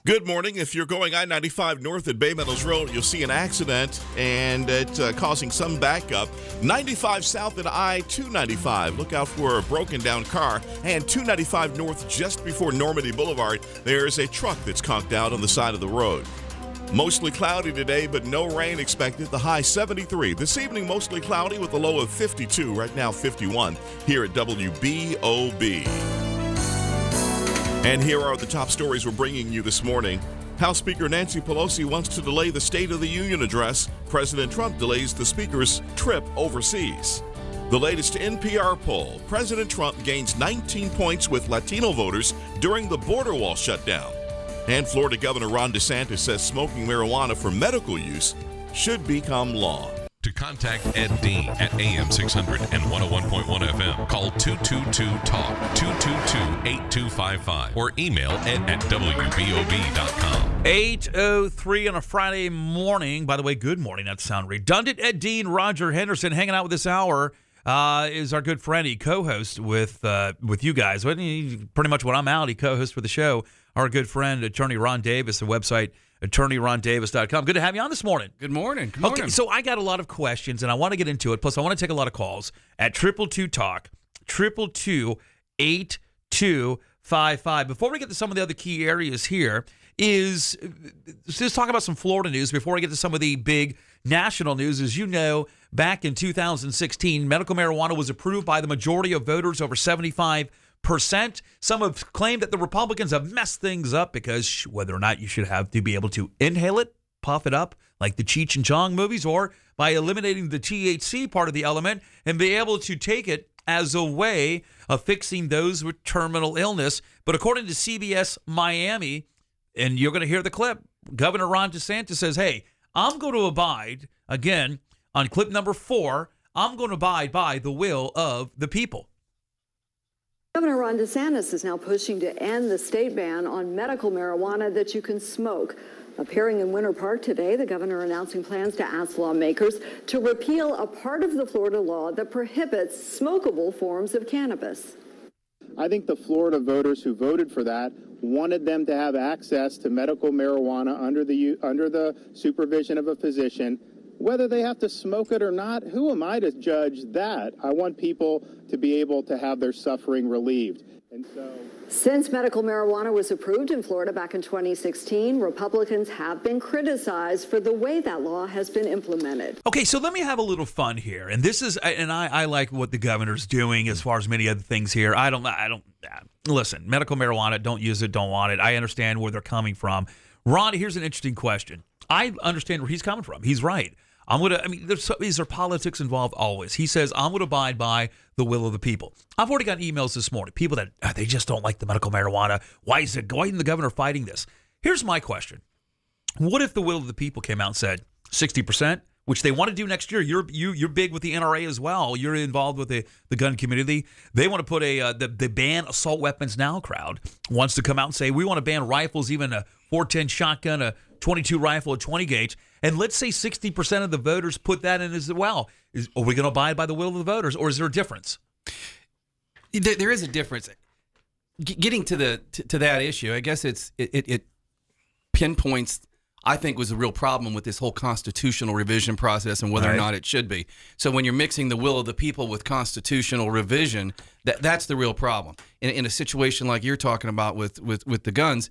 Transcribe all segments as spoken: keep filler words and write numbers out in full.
Good morning. If you're going I ninety-five north at Bay Meadows Road, you'll see an accident and it's uh, causing some backup. ninety-five south at I two ninety-five. Look out for a broken down car. And two ninety-five north just before Normandy Boulevard, there's a truck that's conked out on the side of the road. Mostly cloudy today, but no rain expected. The high seventy-three. This evening, mostly cloudy with a low of fifty-two. Right now, fifty-one here at W B O B. And here are the top stories we're bringing you this morning. House Speaker Nancy Pelosi wants to delay the State of the Union address. President Trump delays the Speaker's trip overseas. The latest N P R poll, President Trump gains nineteen points with Latino voters during the border wall shutdown. And Florida Governor Ron DeSantis says smoking marijuana for medical use should become law. To contact Ed Dean at A M six hundred and one oh one point one F M, call two two two talk, two two two, eight two five five, or email ed at W B O B dot com. eight oh three on a Friday morning. By the way, good morning. That sound redundant. Ed Dean, Roger Henderson, hanging out with this hour uh, is our good friend. He co-hosts with uh, with you guys. He, pretty much when I'm out, he co-hosts for the show. Our good friend, Attorney Ron Davis, the website attorney ron davis dot com. Good to have you on this morning. Good morning. Good morning. Okay, so I got a lot of questions, and I want to get into it. Plus, I want to take a lot of calls at triple two talk, triple two eight two five five. Before we get to some of the other key areas here, is just talk about some Florida news before I get to some of the big national news. As you know, back in two thousand sixteen, medical marijuana was approved by the majority of voters, over seventy-five percent. Some have claimed that the Republicans have messed things up because whether or not you should have to be able to inhale it, puff it up like the Cheech and Chong movies, or by eliminating the T H C part of the element and be able to take it as a way of fixing those with terminal illness. But according to C B S Miami, and you're going to hear the clip, Governor Ron DeSantis says, hey, I'm going to abide, again, on clip number four, I'm going to abide by the will of the people. Governor Ron DeSantis is now pushing to end the state ban on medical marijuana that you can smoke. Appearing in Winter Park today, the governor announcing plans to ask lawmakers to repeal a part of the Florida law that prohibits smokable forms of cannabis. I think the Florida voters who voted for that wanted them to have access to medical marijuana under the under the supervision of a physician. Whether they have to smoke it or not, who am I to judge that? I want people to be able to have their suffering relieved. And so, since medical marijuana was approved in Florida back in twenty sixteen, Republicans have been criticized for the way that law has been implemented. Okay, so let me have a little fun here. And this is, and I, I like what the governor's doing as far as many other things here. I don't, I don't, listen, medical marijuana, don't use it, don't want it. I understand where they're coming from. Ron, here's an interesting question. I understand where he's coming from. He's right. I'm going to, I mean, there's, is there politics involved? Always. He says, I'm going to abide by the will of the people. I've already got emails this morning. People that, uh, they just don't like the medical marijuana. Why is it, why isn't the governor fighting this? Here's my question. What if the will of the people came out and said sixty percent, which they want to do next year? You're you, you're big with the N R A as well. You're involved with the, the gun community. They want to put a, uh, the, the ban assault weapons now crowd wants to come out and say, we want to ban rifles, even a four ten shotgun, a twenty-two rifle, a twenty gauge. And let's say sixty percent of the voters put that in as well. Is, are we going to abide by the will of the voters, or is there a difference? There, there is a difference. G- getting to the to, to that issue, I guess it's it, it, it pinpoints, I think, was a real problem with this whole constitutional revision process and whether right. or not it should be. So when you're mixing the will of the people with constitutional revision, that that's the real problem. In, in a situation like you're talking about with, with, with the guns,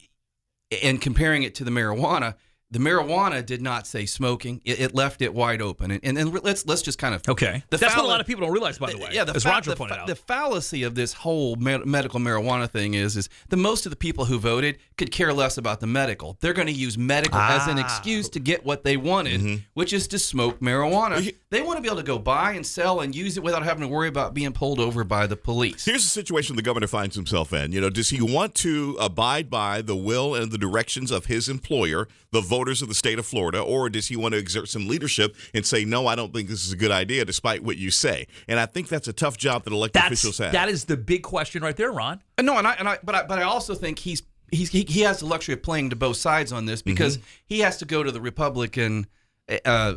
and comparing it to the marijuana, the marijuana did not say smoking. It, it left it wide open. And, and, and let's let's just kind of... Okay. The That's fall- what a lot of people don't realize, by the way, yeah, the as fa- Roger the, pointed fa- out. The fallacy of this whole med- medical marijuana thing is, is that most of the people who voted could care less about the medical. They're going to use medical ah. as an excuse to get what they wanted, mm-hmm. which is to smoke marijuana. They want to be able to go buy and sell and use it without having to worry about being pulled over by the police. Here's the situation the governor finds himself in. You know, does he want to abide by the will and the directions of his employer, the voters of the state of Florida, or does he want to exert some leadership and say, no, I don't think this is a good idea, despite what you say? And I think that's a tough job that elected that's, officials have. That is the big question right there, Ron. No, and I, and I, but I, but I also think he's he's he, he has the luxury of playing to both sides on this because mm-hmm. he has to go to the Republican uh,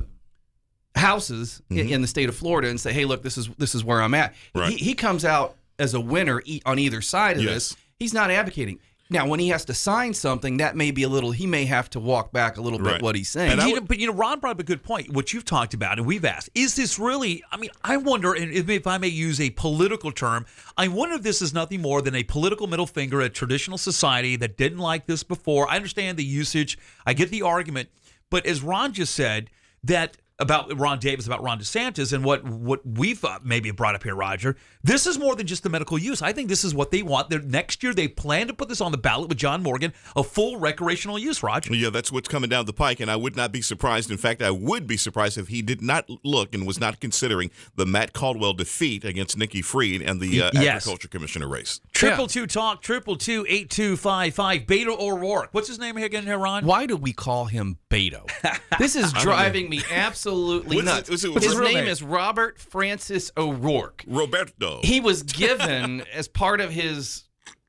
houses mm-hmm. in, in the state of Florida and say, hey, look, this is this is where I'm at. Right. He, he comes out as a winner on either side of yes. this. He's not advocating. Now, when he has to sign something, that may be a little. He may have to walk back a little bit Right. what he's saying. And You I know, would- but you know, Ron brought up a good point. What you've talked about, and we've asked, is this really? I mean, I wonder, and if, if I may use a political term, I wonder if this is nothing more than a political middle finger at traditional society that didn't like this before. I understand the usage, I get the argument, but as Ron just said, that about Ron Davis, about Ron DeSantis, and what what we've uh, maybe brought up here, Roger. This is more than just the medical use. I think this is what they want. They're, next year, they plan to put this on the ballot with John Morgan, a full recreational use, Roger. Yeah, that's what's coming down the pike, and I would not be surprised. In fact, I would be surprised if he did not look and was not considering the Matt Caldwell defeat against Nikki Fried and the uh, Yes. Agriculture Commissioner race. Triple two talk, triple two eight two five five. Beto O'Rourke. What's his name again here, Ron? Why do we call him Beto? This is driving me absolutely What's nuts. it- what's it- His what's his name real is Robert Francis O'Rourke. Roberto. He was given, as part of his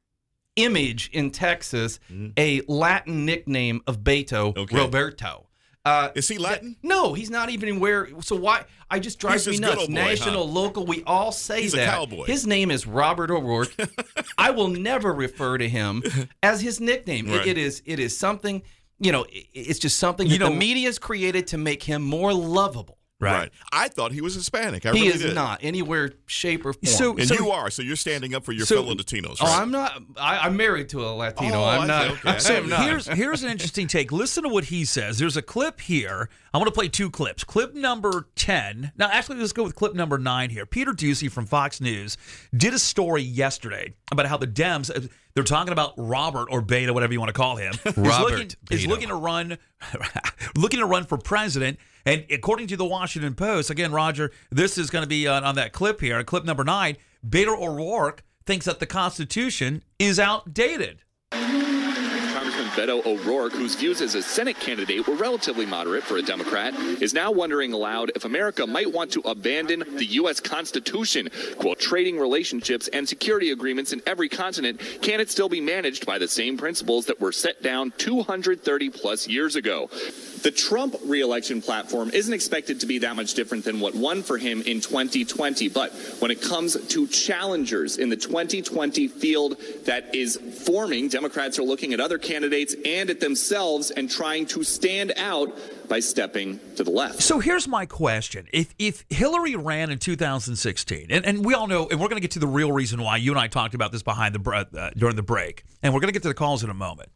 image in Texas, a Latin nickname of Beto, Okay. Roberto. Uh, Is he Latin? No, he's not even where. So why? I just drives He's me this good nuts. old boy, National, huh? local, we all say He's a that. cowboy. His name is Robert O'Rourke. I will never refer to him as his nickname. It- Right. it is. It is something. You know, it- it's just something that You know- the media's created to make him more lovable. Right. I thought he was Hispanic. I He really is did. not anywhere, shape, or form. So- And you are, so you're standing up for your So- fellow Latinos, Oh, right? I'm not. I, I'm married to a Latino. Oh, I I'm see. not. Okay. I So am not. here's here's an interesting take. Listen to what he says. There's a clip here. I want to play two clips. Clip number ten. Now, actually, let's go with clip number nine here. Peter Ducey from Fox News did a story yesterday about how the Dems, uh, they're talking about Robert or Beto, whatever you want to call him, is Robert looking, is Beto. looking to run, looking to run for president. And according to the Washington Post, again, Roger, this is going to be on, on that clip here. Clip number nine. Beto O'Rourke thinks that the Constitution is outdated. Congressman Beto O'Rourke, whose views as a Senate candidate were relatively moderate for a Democrat, is now wondering aloud if America might want to abandon the U S Constitution. Quote, trading relationships and security agreements in every continent, can it still be managed by the same principles that were set down two hundred thirty plus years ago? The Trump re-election platform isn't expected to be that much different than what won for him in twenty twenty. But when it comes to challengers in the twenty twenty field that is forming, Democrats are looking at other candidates and at themselves and trying to stand out by stepping to the left. So here's my question. If if Hillary ran in two thousand sixteen, and, and we all know, and we're going to get to the real reason why, you and I talked about this behind the bre- uh, during the break, and we're going to get to the calls in a moment.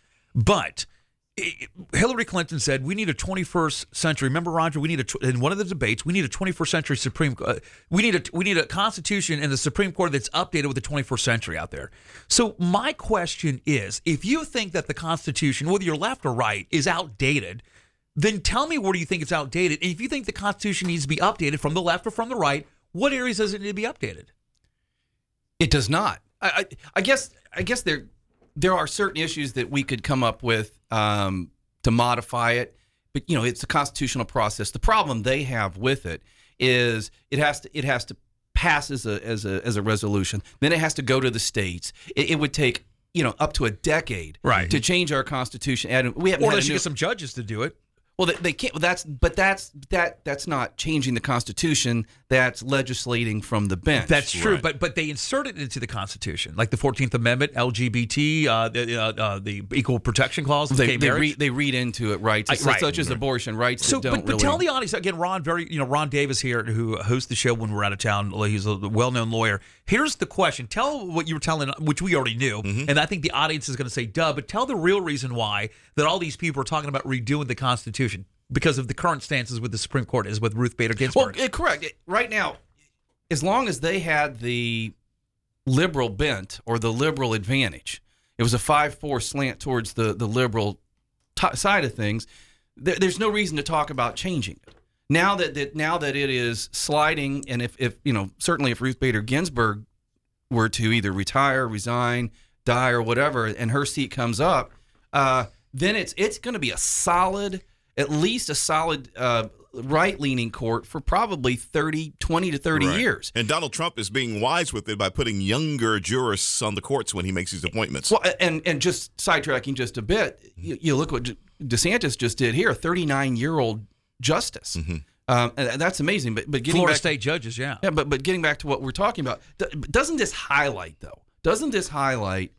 But it, Hillary Clinton said we need a twenty-first century. Remember, Roger, we need a tw- in one of the debates we need a twenty-first century Supreme. Uh, we need a we need a Constitution and the Supreme Court that's updated with the twenty-first century out there. So my question is, if you think that the Constitution, whether you're left or right, is outdated, then tell me where do you think it's outdated? And if you think the Constitution needs to be updated from the left or from the right, what areas does it need to be updated? It does not. I, I, I guess. I guess there, there are certain issues that we could come up with um, to modify it, but you know, it's a constitutional process. The problem they have with it is it has to. It has to pass as a as a as a resolution. Then it has to go to the states. It, it would take you know up to a decade Right. to change our constitution. And we haven't Or had a unless you new- get some judges to do it. Well, they, they can't. Well, that's but that's that that's not changing the Constitution. That's legislating from the bench. That's true, Right. but but they inserted it into the Constitution, like the fourteenth Amendment, L G B T, uh, the, uh, uh, the Equal Protection Clause, of they gay they marriage. read, they read into it rights I- such, right. such as abortion rights. So, that don't but, but really, tell the audience again, Ron. Very, you know, Ron Davis here, who hosts the show when we're out of town. He's a well-known lawyer. Here's the question: tell what you were telling, which we already knew, and I think the audience is going to say, "Duh." But tell the real reason why that all these people are talking about redoing the Constitution because of the current stances with the Supreme Court is with Ruth Bader Ginsburg. Well, eh, correct. Eh, Right now, as long as they had the liberal bent or the liberal advantage, it was a five four slant towards the the liberal t- side of things. There, there's no reason to talk about changing it. Now that, that now that it is sliding, and if, if you know, certainly if Ruth Bader Ginsburg were to either retire, resign, die, or whatever, and her seat comes up, uh, then it's it's going to be a solid, at least a solid uh, right-leaning court for probably thirty, twenty to thirty Right. years. And Donald Trump is being wise with it by putting younger jurists on the courts when he makes these appointments. Well, and and just sidetracking just a bit, you, you look what DeSantis just did here, a thirty-nine-year-old justice. Um, and that's amazing. But but getting Florida back, State judges, yeah. yeah, but but getting back to what we're talking about, d- doesn't this highlight though? Doesn't this highlight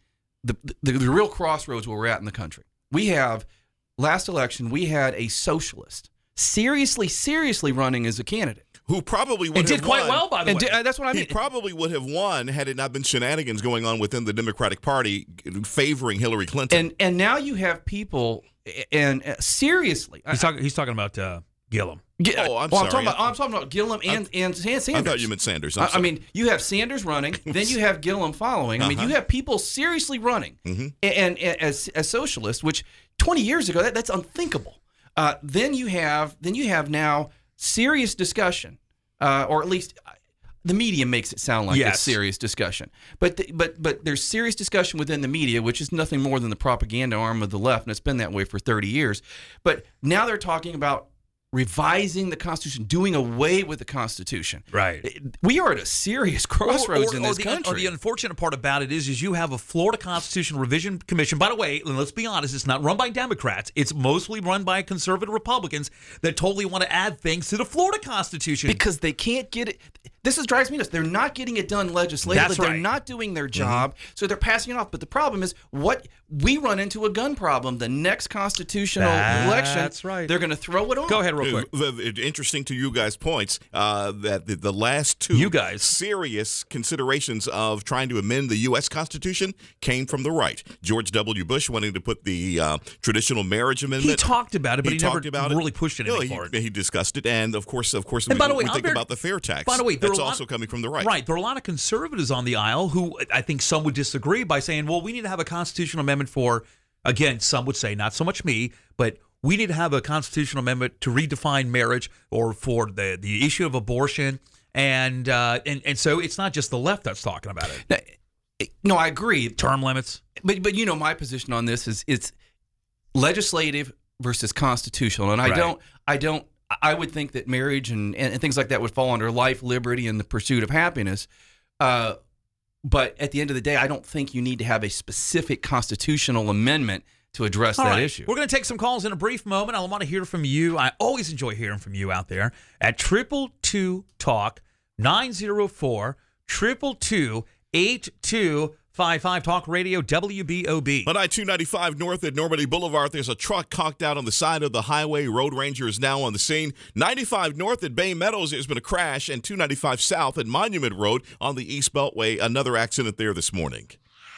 the, the the real crossroads where we're at in the country. We have last election we had a socialist seriously, seriously running as a candidate. Who probably would and have did quite won. well, by the And way. di- uh, that's what I He mean. probably would have won had it not been shenanigans going on within the Democratic Party favoring Hillary Clinton. And and now you have people and uh, seriously, he's, talking, he's talking about uh, Gillum. Ge- Oh, I'm well, sorry. talking about, I'm talking about Gillum and, and Sanders. I thought you meant Sanders. I'm I, I sorry. mean, you have Sanders running, then you have Gillum following. I mean, Uh-huh. you have people seriously running, Mhm. and, and as as socialists, which twenty years ago that, that's unthinkable. Uh, then you have then you have now serious discussion, uh, or at least uh, the media makes it sound like Yes. it's serious discussion. But the, but but there's serious discussion within the media, which is nothing more than the propaganda arm of the left, and it's been that way for thirty years. But now they're talking about revising the Constitution, doing away with the Constitution. Right. We are at a serious crossroads or, or, in or this the, country. Or the unfortunate part about it is, is you have a Florida Constitutional Revision Commission. By the way, and let's be honest, it's not run by Democrats. It's mostly run by conservative Republicans that totally want to add things to the Florida Constitution. because they can't get it. This is drives me nuts. They're not getting it done legislatively. That's They're right. not doing their job, so they're passing it off. But the problem is, what we run into a gun problem. The next constitutional That's election, right. they're going to throw it on. Go ahead real quick. Uh, the- the- Interesting to you guys' points uh, that the, the last two You guys. serious considerations of trying to amend the U S Constitution came from the right. George W. Bush wanting to put the uh, traditional marriage amendment. He talked about it, but he, never talked about really it. pushed No, anything he, for it. he discussed it, and of course, of course, And we, by the way, we I'm think very- about the fair tax. By the way, there that's are a lot- also coming from the right. Right. There are a lot of conservatives on the aisle who I think some would disagree by saying, well, we need to have a constitutional amendment for, again, some would say, not so much me, but we need to have a constitutional amendment to redefine marriage or for the, the issue of abortion. And, uh, and and so it's not just the left that's talking about it. Now, no, I agree. Term limits. But but you know, my position on this is it's legislative versus constitutional, and I Right. don't I don't I would think that marriage and, and things like that would fall under life, liberty, and the pursuit of happiness. Uh, but at the end of the day, I don't think you need to have a specific constitutional amendment to address All that right. issue. We're going to take some calls in a brief moment. I want to hear from you. I always enjoy hearing from you out there at triple two talk nine zero four triple two eight two five five Talk Radio W B O B. On I two ninety-five north at Normandy Boulevard, there's a truck cocked out on the side of the highway. Road Ranger is now on the scene. ninety-five north at Bay Meadows, there's been a crash, and two ninety-five south at Monument Road on the East Beltway. Another accident there this morning.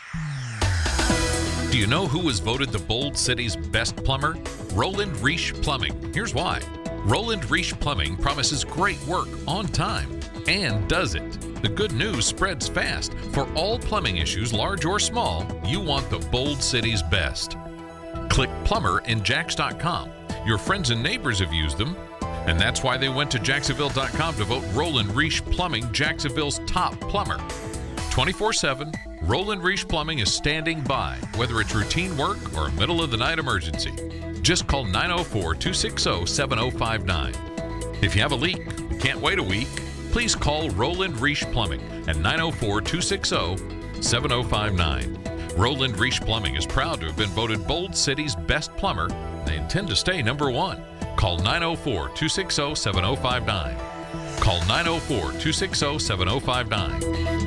Do you know who was voted the Bold City's best plumber? Roland Reich Plumbing. Here's why. Roland Reich Plumbing promises great work on time and does it. The good news spreads fast. For all plumbing issues, large or small, you want the Bold City's best. Click plumber in jax dot com. Your friends and neighbors have used them, and that's why they went to jacksonville dot com to vote Roland Reich Plumbing Jacksonville's top plumber. twenty-four seven, Roland Reich Plumbing is standing by, whether it's routine work or a middle-of-the-night emergency. Just call nine oh four, two six oh, seven oh five nine. If you have a leak, can't wait a week, please call Roland Reich Plumbing at nine oh four, two six oh, seven oh five nine. Roland Reich Plumbing is proud to have been voted Bold City's best plumber. They intend to stay number one. Call nine oh four, two six oh, seven oh five nine. Call nine oh four, two six oh, seven oh five nine.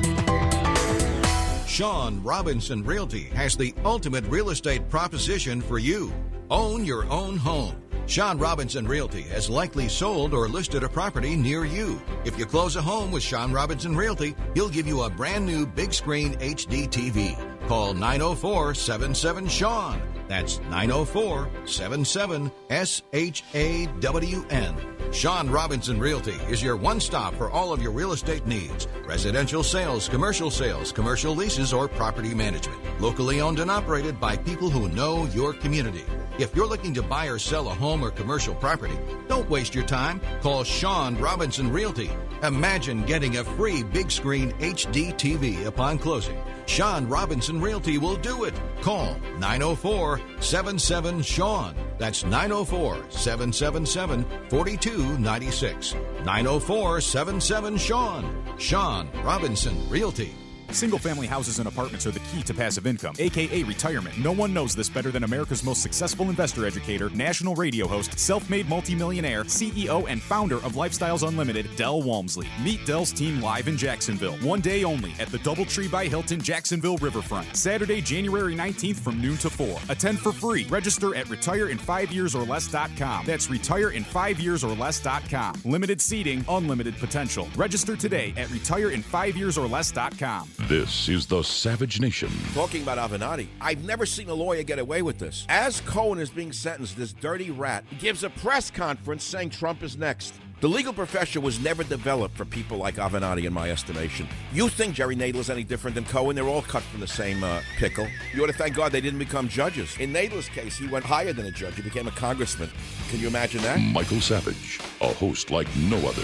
Sean Robinson Realty has the ultimate real estate proposition for you. Own your own home. Sean Robinson Realty has likely sold or listed a property near you. If you close a home with Sean Robinson Realty, he'll give you a brand new big screen H D T V. Call nine oh four, seven seven, Sean. That's nine oh four, seven seven, S H A W N. Sean Robinson Realty is your one-stop for all of your real estate needs. Residential sales, commercial sales, commercial leases, or property management. Locally owned and operated by people who know your community. If you're looking to buy or sell a home or commercial property, don't waste your time. Call Sean Robinson Realty. Imagine getting a free big screen H D T V upon closing. Sean Robinson Realty will do it. Call nine oh four, seven seven, Sean. That's nine oh four, seven seven seven, four two nine six. nine oh four, seven seven, Sean. Sean Robinson Realty. Single-family houses and apartments are the key to passive income, aka retirement. No one knows this better than America's most successful investor educator, national radio host, self-made multimillionaire, C E O, and founder of Lifestyles Unlimited, Del Walmsley. Meet Del's team live in Jacksonville. One day only at the DoubleTree by Hilton, Jacksonville Riverfront. Saturday, January nineteenth from noon to four. Attend for free. Register at retire in five years or less dot com. That's retire in five years or less dot com. Limited seating, unlimited potential. Register today at retire in five years or less dot com. This is the Savage Nation. Talking about Avenatti, I've never seen a lawyer get away with this. As Cohen is being sentenced, this dirty rat gives a press conference saying Trump is next. The legal profession was never developed for people like Avenatti, in my estimation. You think Jerry Nadler's any different than Cohen? They're all cut from the same uh, pickle. You ought to thank God they didn't become judges. In Nadler's case, he went higher than a judge. He became a congressman. Can you imagine that? Michael Savage, a host like no other.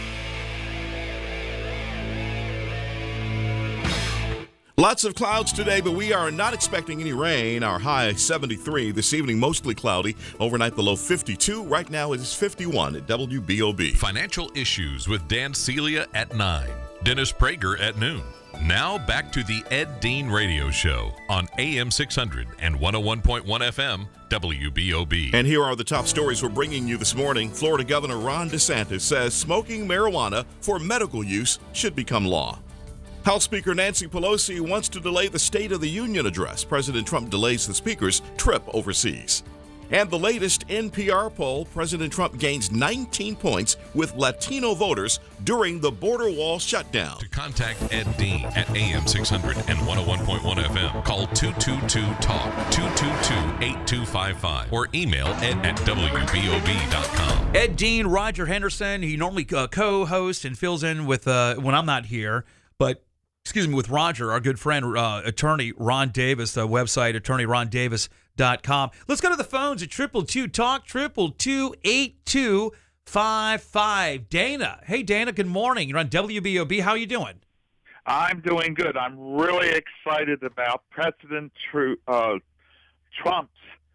Lots of clouds today, but we are not expecting any rain. Our high seventy-three. This evening, mostly cloudy. Overnight, the low fifty-two. Right now, it is fifty-one at W B O B. Financial Issues with Dan Celia at nine. Dennis Prager at noon. Now back to the Ed Dean Radio Show on A M six hundred and one oh one point one F M, W B O B. And here are the top stories we're bringing you this morning. Florida Governor Ron DeSantis says smoking marijuana for medical use should become law. House Speaker Nancy Pelosi wants to delay the State of the Union address. President Trump delays the Speaker's trip overseas. And the latest N P R poll, President Trump gains nineteen points with Latino voters during the border wall shutdown. To contact Ed Dean at A M six hundred and one oh one point one F M, call two two two talk, two two two, eight two five five, or email ed at W B O B dot com. Ed Dean, Roger Henderson, he normally uh, co-hosts and fills in with uh, when I'm not here, but excuse me, with Roger, our good friend, uh, attorney Ron Davis, the website attorney ron davis dot com. Let's go to the phones at triple two talk, triple two eight two five five. Dana. Hey, Dana, good morning. You're on W B O B. How are you doing? I'm doing good. I'm really excited about President Tru- uh, Trump's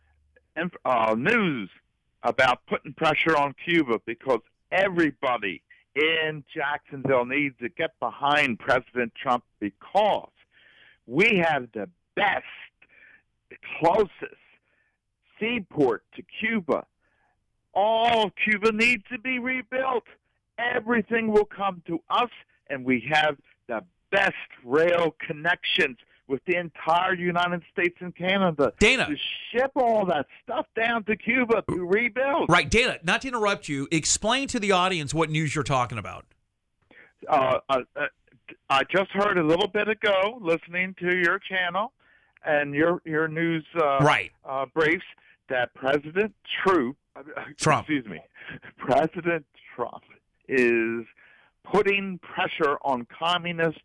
uh, news about putting pressure on Cuba, because everybody in Jacksonville needs to get behind President Trump, because we have the best, the closest seaport to Cuba. All Cuba needs to be rebuilt. Everything will come to us, and we have the best rail connections with the entire United States and Canada. Dana. To ship all that stuff down to Cuba to rebuild. Right, Dana, not to interrupt you, explain to the audience what news you're talking about. Uh, uh, uh, I just heard a little bit ago, listening to your channel and your your news uh, right. uh, briefs, that President Trump, Trump, excuse me, President Trump is putting pressure on communist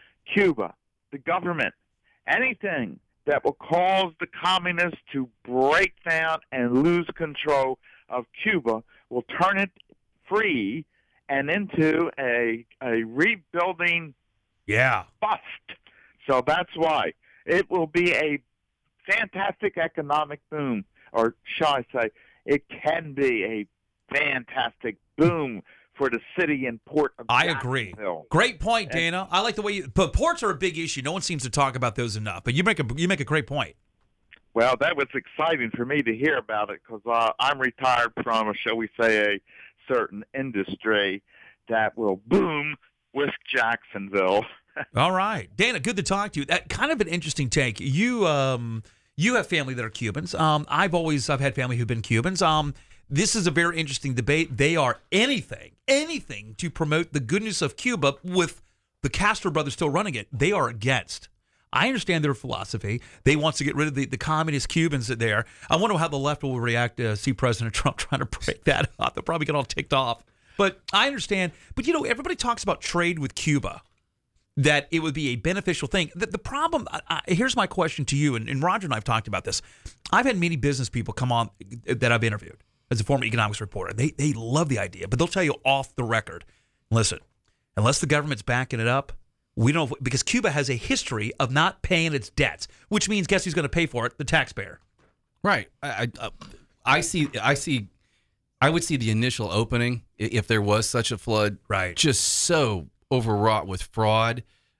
Cuba, the government. Anything that will cause the communists to break down and lose control of Cuba will turn it free and into a a rebuilding yeah. bust. So that's why it will be a fantastic economic boom, or shall I say, it can be a fantastic boom for the city and port of I agree. Great point, Dana. I like the way you. But ports are a big issue. No one seems to talk about those enough. But you make a you make a great point. Well, that was exciting for me to hear about it, because uh, I'm retired from, shall we say, a certain industry that will boom with Jacksonville. All right, Dana. Good to talk to you. That kind of an interesting take. You um you have family that are Cubans. Um, I've always I've had family who've been Cubans. Um. This is a very interesting debate. They are anything, anything to promote the goodness of Cuba with the Castro brothers still running it. They are against. I understand their philosophy. They want to get rid of the, the communist Cubans there. I wonder how the left will react to see President Trump trying to break that up. They'll probably get all ticked off. But I understand. But, you know, everybody talks about trade with Cuba, that it would be a beneficial thing. The, the problem, I, I, here's my question to you, and, and Roger and I have talked about this. I've had many business people come on that I've interviewed as a former economics reporter. They they love the idea, but they'll tell you off the record, listen, unless the government's backing it up, we don't, because Cuba has a history of not paying its debts, which means guess who's going to pay for it? The taxpayer. Right. I, I, I see. I see. I would see the initial opening, if there was such a flood, right, just so overwrought with fraud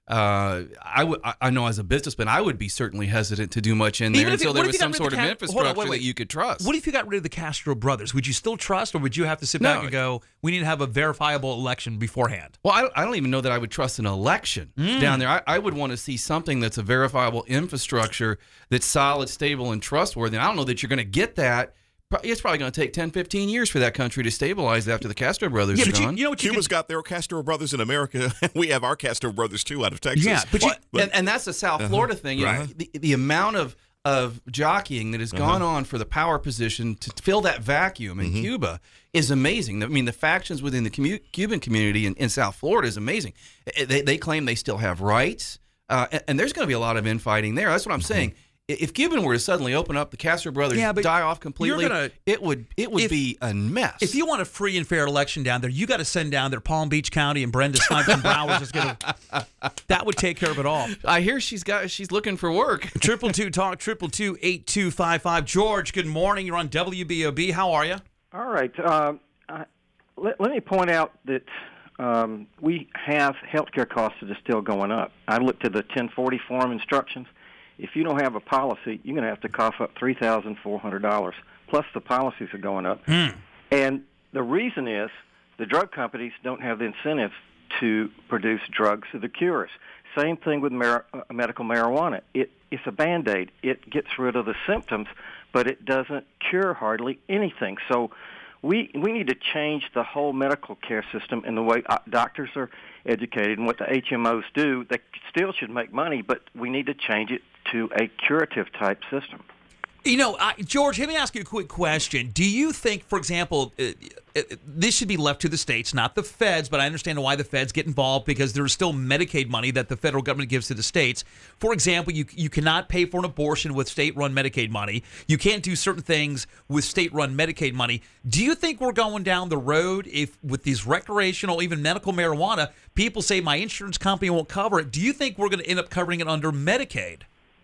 Uh, I would. I know as a businessman, I would be certainly hesitant to do much in there Even if you- until there what if was you got some rid sort of of the Ca- infrastructure hold on, wait, wait. that you could trust. What if you got rid of the Castro brothers? Would you still trust, or would you have to sit No. back and go, we need to have a verifiable election beforehand? Well, I, I don't even know that I would trust an election Mm. down there. I, I would want to see something that's a verifiable infrastructure that's solid, stable, and trustworthy. And I don't know that you're going to get that. Pro- It's probably going to take ten, fifteen years for that country to stabilize after the Castro brothers Yeah, are but you, gone. you know what you Cuba's could, got their Castro brothers in America. We have our Castro brothers too out of Texas. Yeah, but you- Well, and, and that's the South Uh-huh. Florida thing. You know, Right. the, the amount of of jockeying that has gone on for the power position to fill that vacuum in Cuba is amazing. I mean, the factions within the commu- Cuban community in, in South Florida is amazing. They, they claim they still have rights, uh, and, and there's going to be a lot of infighting there. That's what I'm saying. If Cuban were to suddenly open up, the Castro brothers Yeah, but die off completely, you're gonna- it would it would if- be a mess. if you want a free and fair election down there, you got to send down there Palm Beach County and Brenda Snipes and Broward. Just gonna, that would take care of it all. I hear she's got she's looking for work. Triple two talk triple two eight two five five. George, good morning. You're on W B O B. How are you? All right. Um, I, let, let me point out that um, we have healthcare costs that are still going up. I looked at the ten forty form instructions. If you don't have a policy, you're going to have to cough up three thousand four hundred dollars. Plus, the policies are going up. Mm. And the reason is the drug companies don't have the incentive to produce drugs or the cures. Same thing with mar- uh, medical marijuana. It, it's a Band-Aid. It gets rid of the symptoms, but it doesn't cure hardly anything. So we we need to change the whole medical care system and the way uh, doctors are educated and what the H M Os do. They still should make money, but we need to change it to a curative-type system. You know, I, George, let me ask you a quick question. Do you think, for example, uh, uh, this should be left to the states, not the feds, but I understand why the feds get involved because there's still Medicaid money that the federal government gives to the states. For example, you you cannot pay for an abortion with state-run Medicaid money. You can't do certain things with state-run Medicaid money. Do you think we're going down the road if with these recreational, even medical marijuana, people say my insurance company won't cover it? Do you think we're going to end up covering it under Medicaid?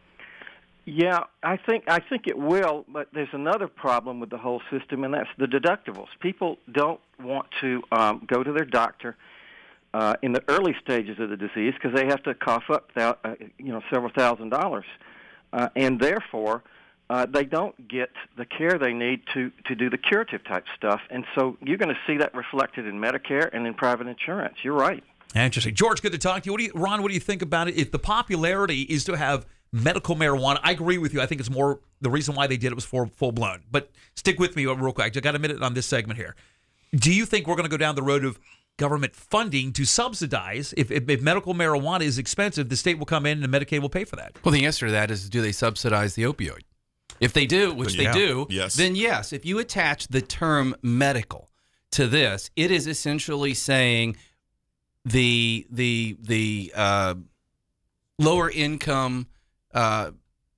Yeah, I think I think it will, but there's another problem with the whole system, and that's the deductibles. People don't want to um, go to their doctor uh, in the early stages of the disease because they have to cough up, thou- uh, you know, several thousand dollars, uh, and therefore uh, they don't get the care they need to to do the curative type stuff. And so you're going to see that reflected in Medicare and in private insurance. You're right. Interesting, George. Good to talk to you. What do you, Ron? What do you think about it? If the popularity is to have medical marijuana, I agree with you. I think it's more the reason why they did it was for full blown. But stick with me real quick. I got a minute on this segment here. Do you think we're going to go down the road of government funding to subsidize? If, if, if medical marijuana is expensive, the state will come in and Medicaid will pay for that. Well, the answer to that is, do they subsidize the opioid? If they do, which Yeah. they do, Yes. then yes. If you attach the term medical to this, it is essentially saying the the the uh, lower income. Uh,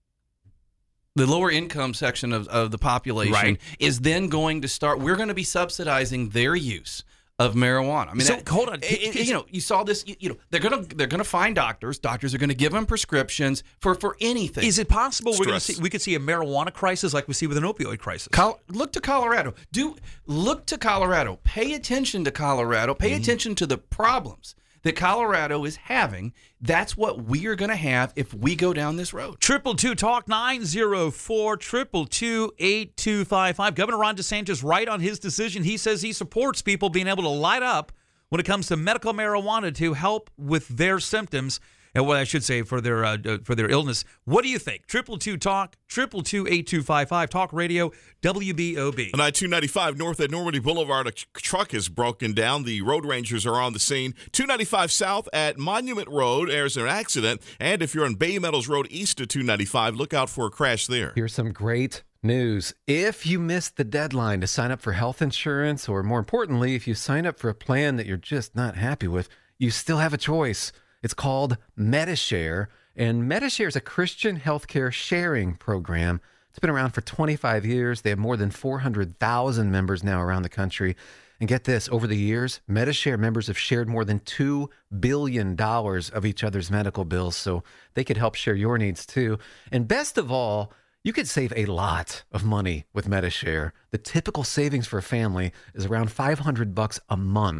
the lower income section of, of the population Right. is then going to start. We're going to be subsidizing their use of marijuana. I mean, So, that- hold on. it- it- you know, you saw this. You, you know, they're gonna they're gonna find doctors. Doctors are going to give them prescriptions for for anything. Is it possible we're going to Stress. see we could see a marijuana crisis like we see with an opioid crisis? Col- look to Colorado. Do look to Colorado. Pay attention to Colorado. Pay Mm-hmm. attention to the problems that Colorado is having. That's what we are going to have if we go down this road. Triple two talk nine zero four triple two eight two five five. Governor Ron DeSantis right on his decision. He says he supports people being able to light up when it comes to medical marijuana to help with their symptoms. And what I should say for their uh, uh, for their illness. What do you think? Triple two talk triple two eight two five five. Talk Radio W B O B. On I two ninety-five north at Normandy Boulevard, a truck is broken down. The road rangers are on the scene. two ninety-five south at Monument Road, there's an accident. And if you're on Bay Meadows Road east of two ninety-five, look out for a crash there. Here's some great news. If you missed the deadline to sign up for health insurance, or more importantly, if you sign up for a plan that you're just not happy with, you still have a choice. It's called Medi-Share, and Medi-Share is a Christian healthcare sharing program. It's been around for twenty-five years. They have more than four hundred thousand members now around the country. And get this, over the years, Medi-Share members have shared more than two billion dollars of each other's medical bills, so they could help share your needs too. And best of all, you could save a lot of money with Medi-Share. The typical savings for a family is around five hundred bucks a month.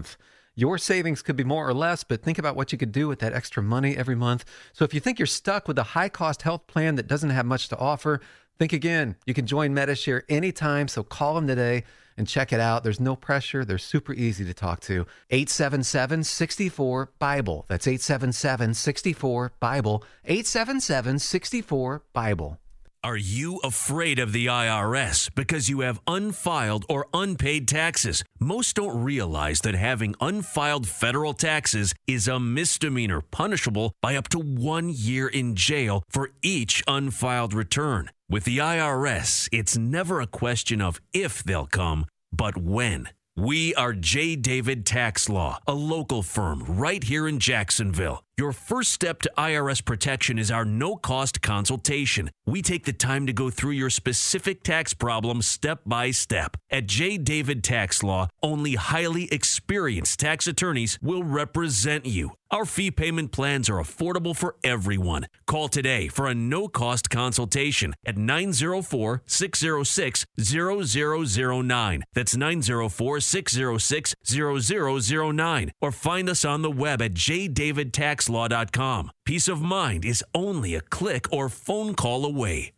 Your savings could be more or less, but think about what you could do with that extra money every month. So if you think you're stuck with a high-cost health plan that doesn't have much to offer, think again. You can join Medishare anytime, so call them today and check it out. There's no pressure. They're super easy to talk to. eight seven seven, six four, BIBLE. That's eight seven seven, six four, BIBLE. eight seven seven, six four, BIBLE. Are you afraid of the I R S because you have unfiled or unpaid taxes? Most don't realize that having unfiled federal taxes is a misdemeanor punishable by up to one year in jail for each unfiled return. With the I R S, it's never a question of if they'll come, but when. We are J. David Tax Law, a local firm right here in Jacksonville. Your first step to I R S protection is our no-cost consultation. We take the time to go through your specific tax problem step by step. At J. David Tax Law, only highly experienced tax attorneys will represent you. Our fee payment plans are affordable for everyone. Call today for a no-cost consultation at nine oh four, six oh six, zero zero zero nine. That's nine oh four, six oh six, zero zero zero nine. Or find us on the web at j david tax law dot com. Peace of mind is only a click or phone call away.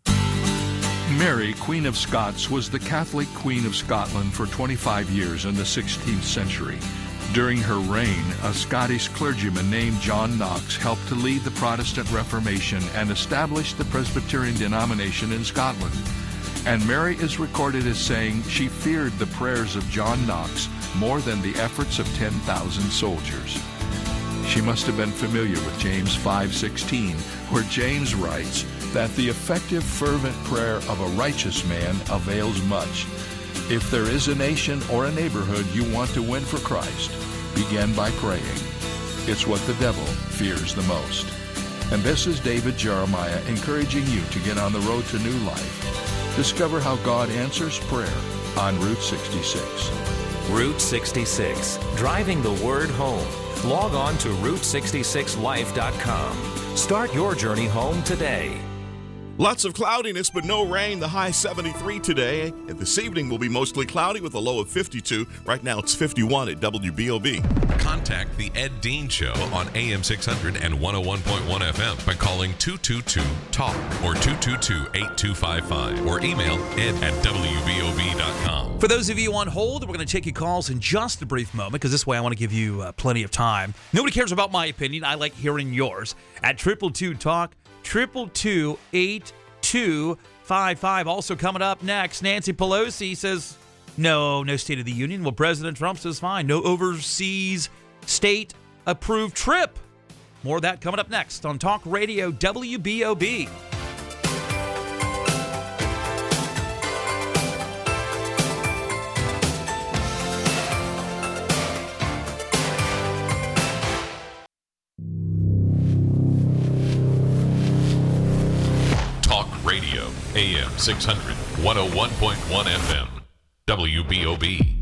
Mary, Queen of Scots, was the Catholic Queen of Scotland for twenty-five years in the sixteenth century. During her reign, a Scottish clergyman named John Knox helped to lead the Protestant Reformation and establish the Presbyterian denomination in Scotland. And Mary is recorded as saying she feared the prayers of John Knox more than the efforts of ten thousand soldiers. She must have been familiar with James five sixteen, where James writes that the effective fervent prayer of a righteous man avails much. If there is a nation or a neighborhood you want to win for Christ, begin by praying. It's what the devil fears the most. And this is David Jeremiah encouraging you to get on the road to new life. Discover how God answers prayer on Route sixty-six. Route sixty-six, driving the word home. Log on to route sixty-six life dot com. Start your journey home today. Lots of cloudiness, but no rain. The high seventy-three today. And this evening will be mostly cloudy with a low of fifty-two. Right now it's fifty-one at W B O B. Contact the Ed Dean Show on A M six hundred and one oh one point one F M by calling two two two talk or two two two, eight two five five or email ed at W B O B dot com. For those of you on hold, we're going to take your calls in just a brief moment because this way I want to give you uh, plenty of time. Nobody cares about my opinion. I like hearing yours at triple two talk. Triple two eight two five five. Also coming up next, Nancy Pelosi says no, no State of the Union. Well, President Trump says fine. No overseas state approved trip. More of that coming up next on Talk Radio W B O B. Radio, A M six hundred, one oh one point one F M, W B O B.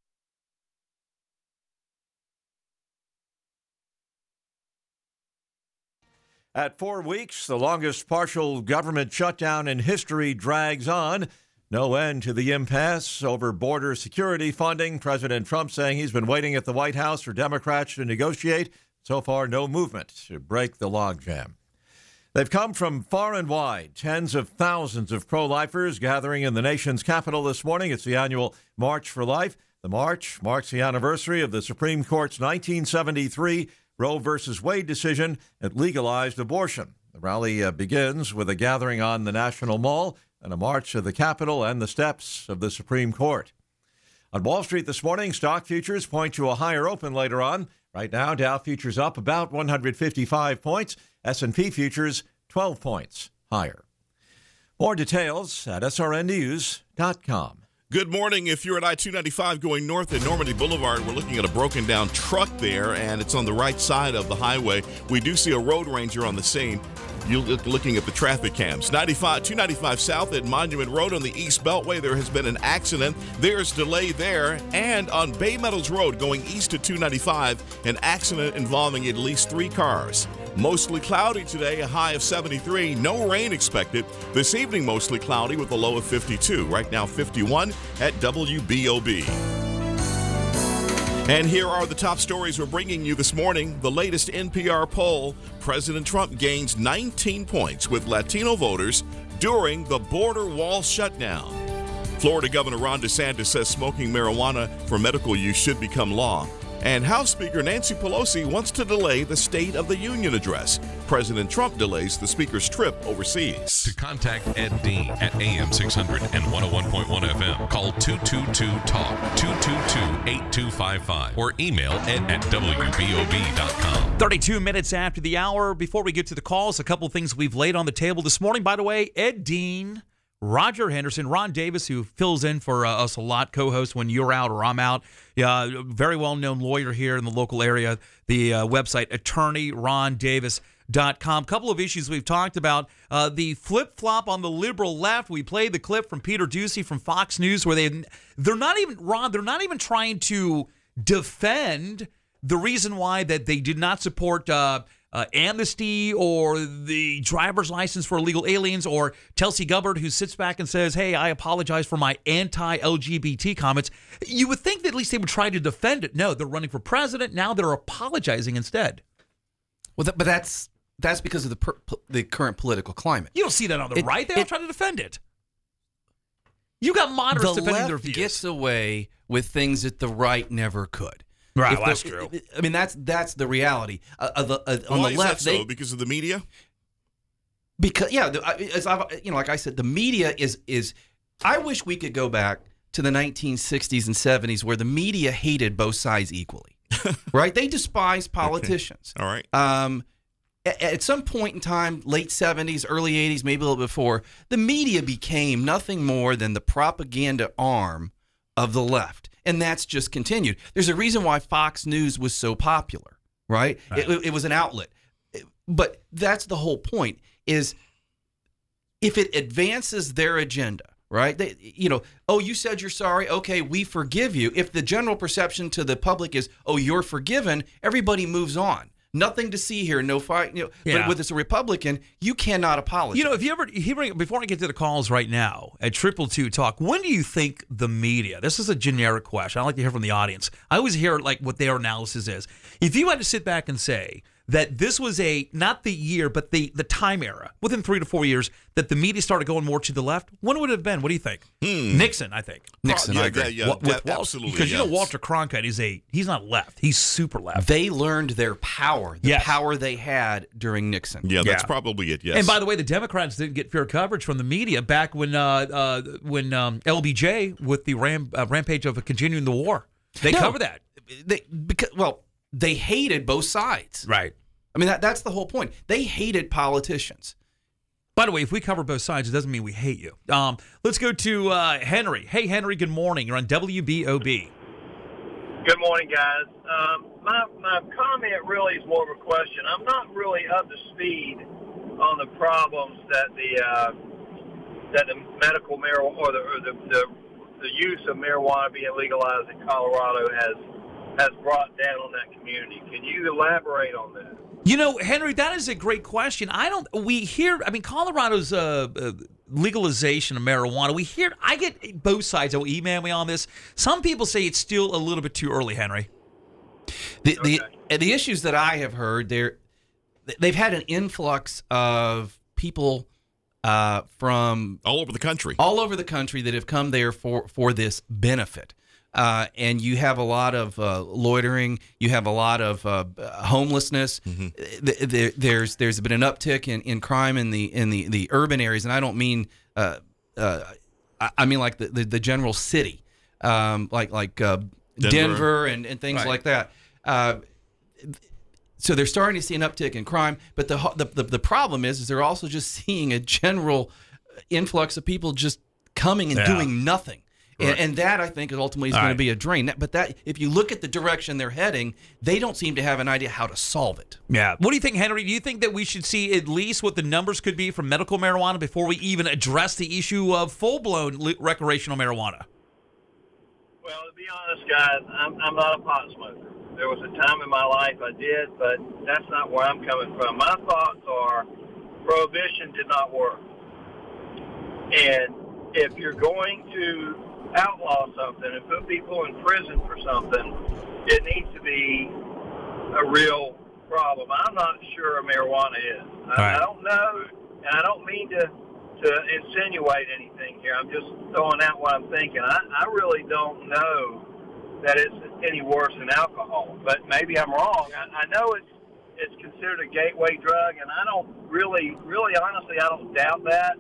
At four weeks, the longest partial government shutdown in history drags on. No end to the impasse over border security funding. President Trump saying he's been waiting at the White House for Democrats to negotiate. So far, no movement to break the logjam. They've come from far and wide, tens of thousands of pro-lifers gathering in the nation's capital this morning. It's the annual March for Life. The march marks the anniversary of the Supreme Court's nineteen seventy-three Roe versus Wade decision that legalized abortion. The rally uh, begins with a gathering on the National Mall and a march to the Capitol and the steps of the Supreme Court. On Wall Street this morning, stock futures point to a higher open later on. Right now, Dow futures up about one hundred fifty-five points. S and P futures twelve points higher. More details at S R N news dot com. Good morning. If you're at I two ninety-five going north at Normandy Boulevard, we're looking at a broken down truck there, and it's on the right side of the highway. We do see a road ranger on the scene. You're looking at the traffic cams. ninety-five, two ninety-five south at Monument Road on the East Beltway, there has been an accident. There's delay there. And on Bay Meadows Road going east to two ninety-five, an accident involving at least three cars. Mostly cloudy today, a high of seventy-three. No rain expected. This evening, mostly cloudy with a low of fifty-two. Right now, fifty-one at W B O B. And here are the top stories we're bringing you this morning. The latest N P R poll, President Trump gains nineteen points with Latino voters during the border wall shutdown. Florida Governor Ron DeSantis says smoking marijuana for medical use should become law. And House Speaker Nancy Pelosi wants to delay the State of the Union address. President Trump delays the Speaker's trip overseas. To contact Ed Dean at A M six hundred and one oh one point one F M, call two two two talk, two two two, eight two five five, or email ed at W B O B dot com. thirty-two minutes after the hour. Before we get to the calls, a couple of things we've laid on the table this morning. By the way, Ed Dean, Roger Henderson, Ron Davis, who fills in for uh, us a lot, co-host when you're out or I'm out. Yeah, very well-known lawyer here in the local area. The uh, website, attorney ron davis dot com. Couple of issues we've talked about. Uh, the flip-flop on the liberal left. We played the clip from Peter Doocy from Fox News where they, they're not even, Ron, they're not even trying to defend the reason why that they did not support uh, Uh, amnesty or the driver's license for illegal aliens, or Tulsi Gabbard, who sits back and says, hey, I apologize for my anti-L G B T comments. You would think that at least they would try to defend it. No, they're running for president. Now they're apologizing instead. Well, that, but that's that's because of the per, the current political climate. You don't see that on the it, right. They all it, try to defend it. You got moderates the defending their left views. Gets away with things that the right never could. Right, well, that's the, true. I mean, that's that's the reality. Uh, uh, the, uh, on Why the is left, that so? they, Because of the media? Because yeah, the, as I've, you know, like I said, the media is is. I wish we could go back to the nineteen sixties and seventies where the media hated both sides equally. Right? They despised politicians. All right. Um, at, at some point in time, late seventies, early eighties, maybe a little before, the media became nothing more than the propaganda arm of the left. And that's just continued. There's a reason why Fox News was so popular, right? right. It, it was an outlet. But that's the whole point, is if it advances their agenda, right? They, you know, oh, you said you're sorry. Okay, we forgive you. If the general perception to the public is, oh, you're forgiven, everybody moves on. Nothing to see here, no fight. You know, yeah. But with this a Republican, you cannot apologize. You know, if you ever, hearing, before I get to the calls right now at Triple Two Talk, when do you think the media, this is a generic question, I like to hear from the audience. I always hear like what their analysis is. If you had to sit back and say that this was a, not the year, but the, the time era, within three to four years, that the media started going more to the left, when would it have been? What do you think? Hmm. Nixon, I think. Nixon, yeah, I agree. Yeah, yeah, What, with yeah, Wal- absolutely. Because yes. you know Walter Cronkite is a, he's not left, he's super left. They learned their power, the Yes. power they had during Nixon. Yeah, that's Yeah. probably it, yes. And by the way, the Democrats didn't get fair coverage from the media back when uh, uh, when um, L B J with the ram, uh, rampage of continuing the war. They No. cover that. They because well, they hated both sides. Right. I mean, that that's the whole point. They hated politicians. By the way, if we cover both sides, it doesn't mean we hate you. Um, let's go to uh, Henry. Hey, Henry, good morning. You're on W B O B. Good morning, guys. Um, my, my comment really is more of a question. I'm not really up to speed on the problems that the uh, that the medical marijuana or the, or the, the the use of marijuana being legalized in Colorado has has brought down on that community. Can you elaborate on that? You know, Henry, that is a great question. I don't, we hear, I mean, Colorado's uh, uh, legalization of marijuana, we hear, I get both sides that will email me on this. Some people say it's still a little bit too early, Henry. The the okay. the issues that I have heard, they're, they've had an influx of people uh, from all over the country, all over the country that have come there for, for this benefit. Uh, and you have a lot of uh, loitering. You have a lot of uh, homelessness. Mm-hmm. There, there's there's been an uptick in, in crime in the in the, the urban areas, and I don't mean uh, uh, I mean like the, the, the general city, um, like like uh, Denver, Denver and, and things right. like that. Uh, so they're starting to see an uptick in crime, but the the the, the problem is is they're also just seeing a general influx of people just coming and yeah. doing nothing. Right. And that, I think, ultimately is All going right. to be a drain. But that, if you look at the direction they're heading, they don't seem to have an idea how to solve it. Yeah. What do you think, Henry? Do you think that we should see at least what the numbers could be for medical marijuana before we even address the issue of full-blown le- recreational marijuana? Well, to be honest, guys, I'm, I'm not a pot smoker. There was a time in my life I did, but that's not where I'm coming from. My thoughts are prohibition did not work. And if you're going to outlaw something and put people in prison for something, it needs to be a real problem. I'm not sure marijuana is. I, right. I don't know, and I don't mean to, to insinuate anything here. I'm just throwing out what I'm thinking. I, I really don't know that it's any worse than alcohol, but maybe I'm wrong. I, I know it's it's considered a gateway drug, and I don't really, really honestly, I don't doubt that.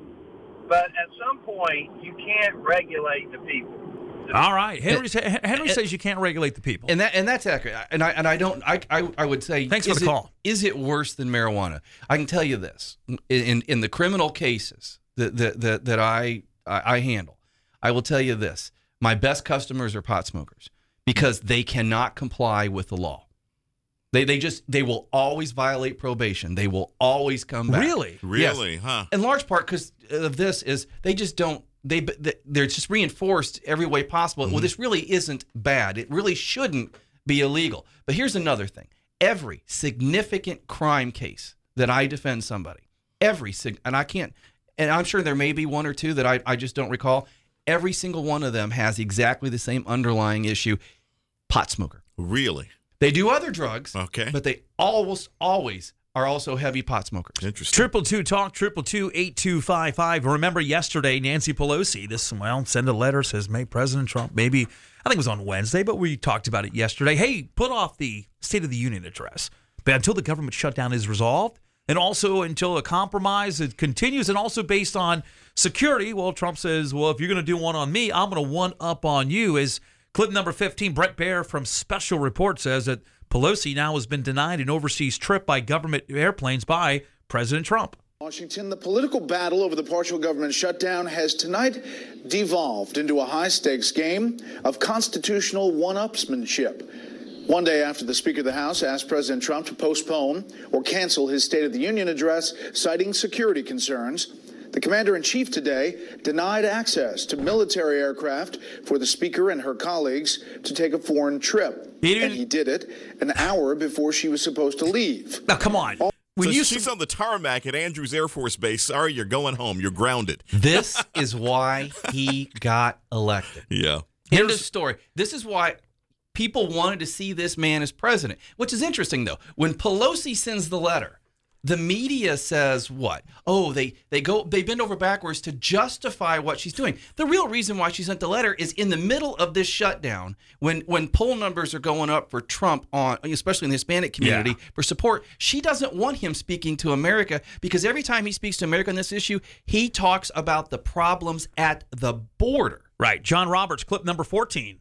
But at some point, you can't regulate the people. All right, Henry. Sa- Henry says you can't regulate the people, and that and that's accurate. And I and I don't. I I, I would say. Thanks for the it, call. Is it worse than marijuana? I can tell you this: in in the criminal cases that that that, that I, I I handle, I will tell you this: my best customers are pot smokers because they cannot comply with the law. They they just they will always violate probation. They will always come back. Really, really, yes. huh? In large part because of this is they just don't. They they're just reinforced every way possible. Mm-hmm. Well, this really isn't bad. It really shouldn't be illegal. But here's another thing: every significant crime case that I defend somebody, every and I can't, and I'm sure there may be one or two that I, I just don't recall. Every single one of them has exactly the same underlying issue: pot smoker. Really? They do other drugs, okay, but they almost always are also heavy pot smokers. Interesting. Triple two talk triple two eight two five five. Remember yesterday, Nancy Pelosi. This well, send a letter says, "May President Trump." Maybe I think it was on Wednesday, but we talked about it yesterday. Hey, put off the State of the Union address, but until the government shutdown is resolved, and also until a compromise it continues, and also based on security. Well, Trump says, "Well, if you're going to do one on me, I'm going to one up on you." As clip number fifteen, Brett Baer from Special Report says that Pelosi now has been denied an overseas trip by government airplanes by President Trump. Washington, the political battle over the partial government shutdown has tonight devolved into a high-stakes game of constitutional one-upsmanship. One day after the Speaker of the House asked President Trump to postpone or cancel his State of the Union address, citing security concerns, the commander-in-chief today denied access to military aircraft for the Speaker and her colleagues to take a foreign trip. He and he did it an hour before she was supposed to leave. Now, come on. When so you she's on the tarmac at Andrews Air Force Base. Sorry, you're going home. You're grounded. This is why he got elected. Yeah. End of story. This is why people wanted to see this man as president, which is interesting, though. When Pelosi sends the letter, the media says what? Oh, they they go they bend over backwards to justify what she's doing. The real reason why she sent the letter is in the middle of this shutdown, when when poll numbers are going up for Trump, on especially in the Hispanic community, yeah. for support. She doesn't want him speaking to America, because every time he speaks to America on this issue, he talks about the problems at the border. Right. John Roberts, clip number fourteen.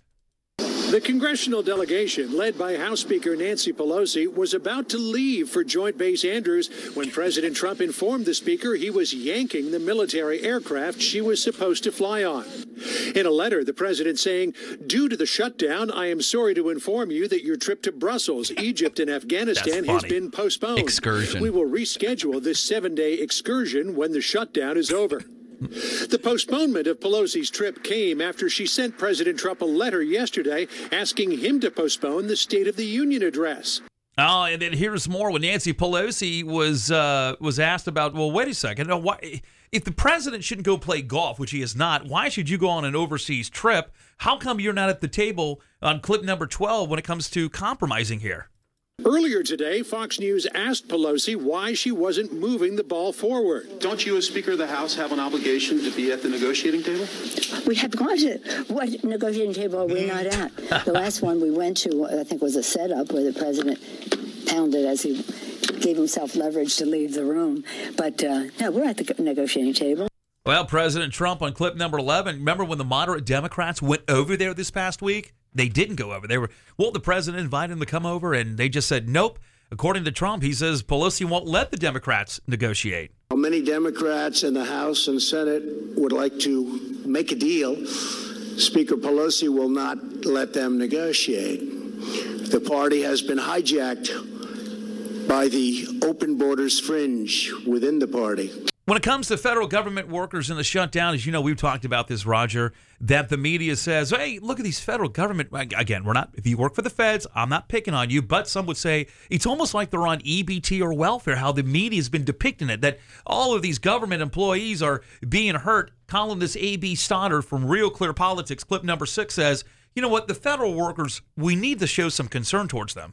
The congressional delegation, led by House Speaker Nancy Pelosi, was about to leave for Joint Base Andrews when President Trump informed the Speaker he was yanking the military aircraft she was supposed to fly on. In a letter, the president saying, "Due to the shutdown, I am sorry to inform you that your trip to Brussels, Egypt, and Afghanistan has been postponed. Excursion. We will reschedule this seven-day excursion when the shutdown is over." The postponement of Pelosi's trip came after she sent President Trump a letter yesterday asking him to postpone the State of the Union address. Oh, and then here's more. When Nancy Pelosi was uh, was asked about, well, wait a second, no, why, if the president shouldn't go play golf, which he is not, why should you go on an overseas trip? How come you're not at the table on clip number twelve when it comes to compromising here? Earlier today, Fox News asked Pelosi why she wasn't moving the ball forward. Don't you, as Speaker of the House, have an obligation to be at the negotiating table? We have gone to, what negotiating table are we not at? The last one we went to, I think, was a setup where the president pounded as he gave himself leverage to leave the room. But uh, no, we're at the negotiating table. Well, President Trump on clip number eleven, remember when the moderate Democrats went over there this past week? They didn't go over. They were, well, the president invited them to come over, and they just said, nope. According to Trump, he says Pelosi won't let the Democrats negotiate. Many Democrats in the House and Senate would like to make a deal. Speaker Pelosi will not let them negotiate. The party has been hijacked by the open borders fringe within the party. When it comes to federal government workers in the shutdown, as you know, we've talked about this, Roger, that the media says, hey, look at these federal government. Again, we're not, if you work for the feds, I'm not picking on you, but some would say it's almost like they're on E B T or welfare, how the media has been depicting it, that all of these government employees are being hurt. Columnist A B Stoddard from Real Clear Politics, clip number six, says you know what, the federal workers, we need to show some concern towards them.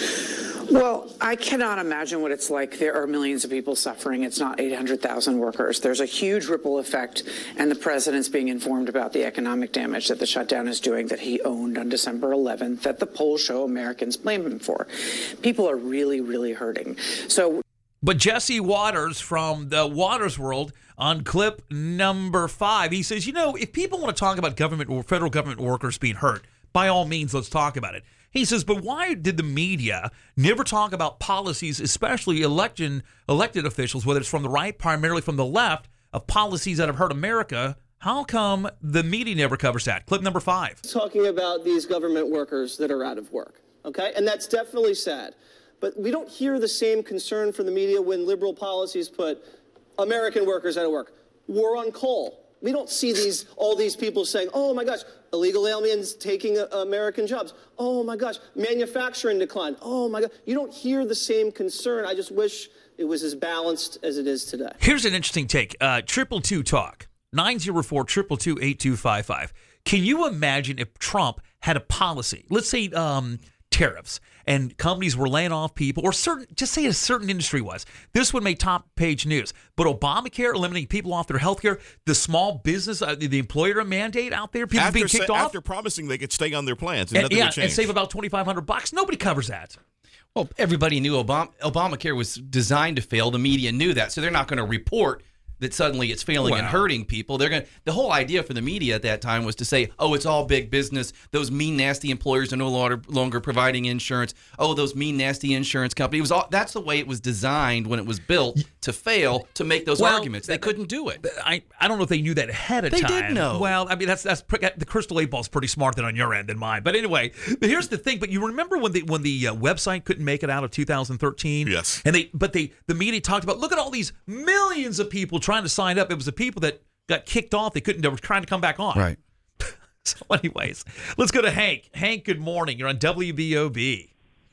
Well, I cannot imagine what it's like. There are millions of people suffering. It's not eight hundred thousand workers. There's a huge ripple effect, and the president's being informed about the economic damage that the shutdown is doing that he owned on December eleventh, that the polls show Americans blame him for. People are really, really hurting. So, But Jesse Waters from the Waters World on clip number five, he says, you know, if people want to talk about government or federal government workers being hurt, by all means, let's talk about it. He says, but why did the media never talk about policies, especially election elected officials, whether it's from the right, primarily from the left, of policies that have hurt America? How come the media never covers that? Clip number five. Talking about these government workers that are out of work, okay? And that's definitely sad. But we don't hear the same concern from the media when liberal policies put American workers out of work. War on coal. We don't see these all these people saying, oh, my gosh, illegal aliens taking uh, American jobs. Oh, my gosh, manufacturing decline. Oh, my God. You don't hear the same concern. I just wish it was as balanced as it is today. Here's an interesting take. Uh, Triple Two Talk, nine zero four, two two two, eight two five five. Can you imagine if Trump had a policy, let's say um, tariffs, and companies were laying off people, or certain, just say a certain industry was. This would make top page news. But Obamacare, eliminating people off their health care, the small business, uh, the employer mandate out there, people after being kicked sa- off. After promising they could stay on their plans and, and, nothing yeah, would change. and save about twenty-five hundred bucks. Nobody covers that. Well, everybody knew Obama, Obamacare was designed to fail. The media knew that, so they're not going to report that suddenly it's failing Wow. and hurting people. They're going to, the whole idea for the media at that time was to say, oh, it's all big business. Those mean, nasty employers are no longer, longer providing insurance. Oh, those mean, nasty insurance companies. It was all, that's the way it was designed when it was built to fail, to make those Well, arguments. They couldn't do it. I, I don't know if they knew that ahead of They time. did know. Well, I mean, that's that's pre- the crystal eight ball's pretty smart than on your end than mine. But anyway, but here's the thing. But you remember when the when the uh, website couldn't make it out of two thousand thirteen? Yes. And they but they the media talked about, look at all these millions of people trying to sign up. It was the people that got kicked off. They couldn't. They were trying to come back on. Right. So, anyways, let's go to Hank. Hank, good morning. You're on W B O B.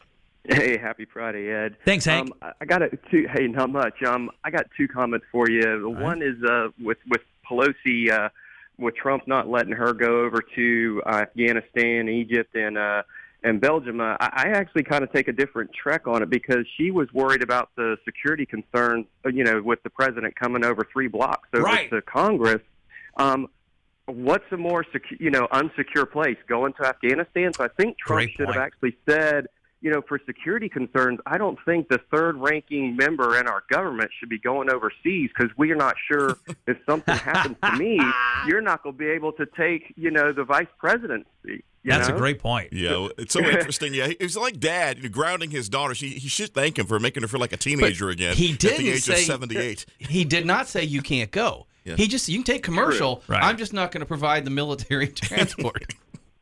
Hey, happy Friday, Ed. Thanks, Hank. Um, I- I got a two. Hey, not much. Um, I got two comments for you. The one is uh, with with Pelosi, uh, with Trump not letting her go over to uh, Afghanistan, Egypt, and uh, and Belgium. Uh, I I actually kind of take a different trek on it because she was worried about the security concerns. uh, You know, with the president coming over three blocks over Right. to Congress. Um, what's a more secu- you know unsecure place? Going to Afghanistan? So I think Trump Great should have point. actually said, you know, for security concerns, I don't think the third-ranking member in our government should be going overseas because we are not sure if something happens to me, you're not going to be able to take, you know, the vice presidency. You That's know? a great point. Yeah, it's so interesting. Yeah, it's like Dad, you know, grounding his daughter. She, he should thank him for making her feel like a teenager But again. He at didn't the age say of seventy-eight. He did not say you can't go. Yeah. He just you can take commercial. Right. I'm just not going to provide the military transport.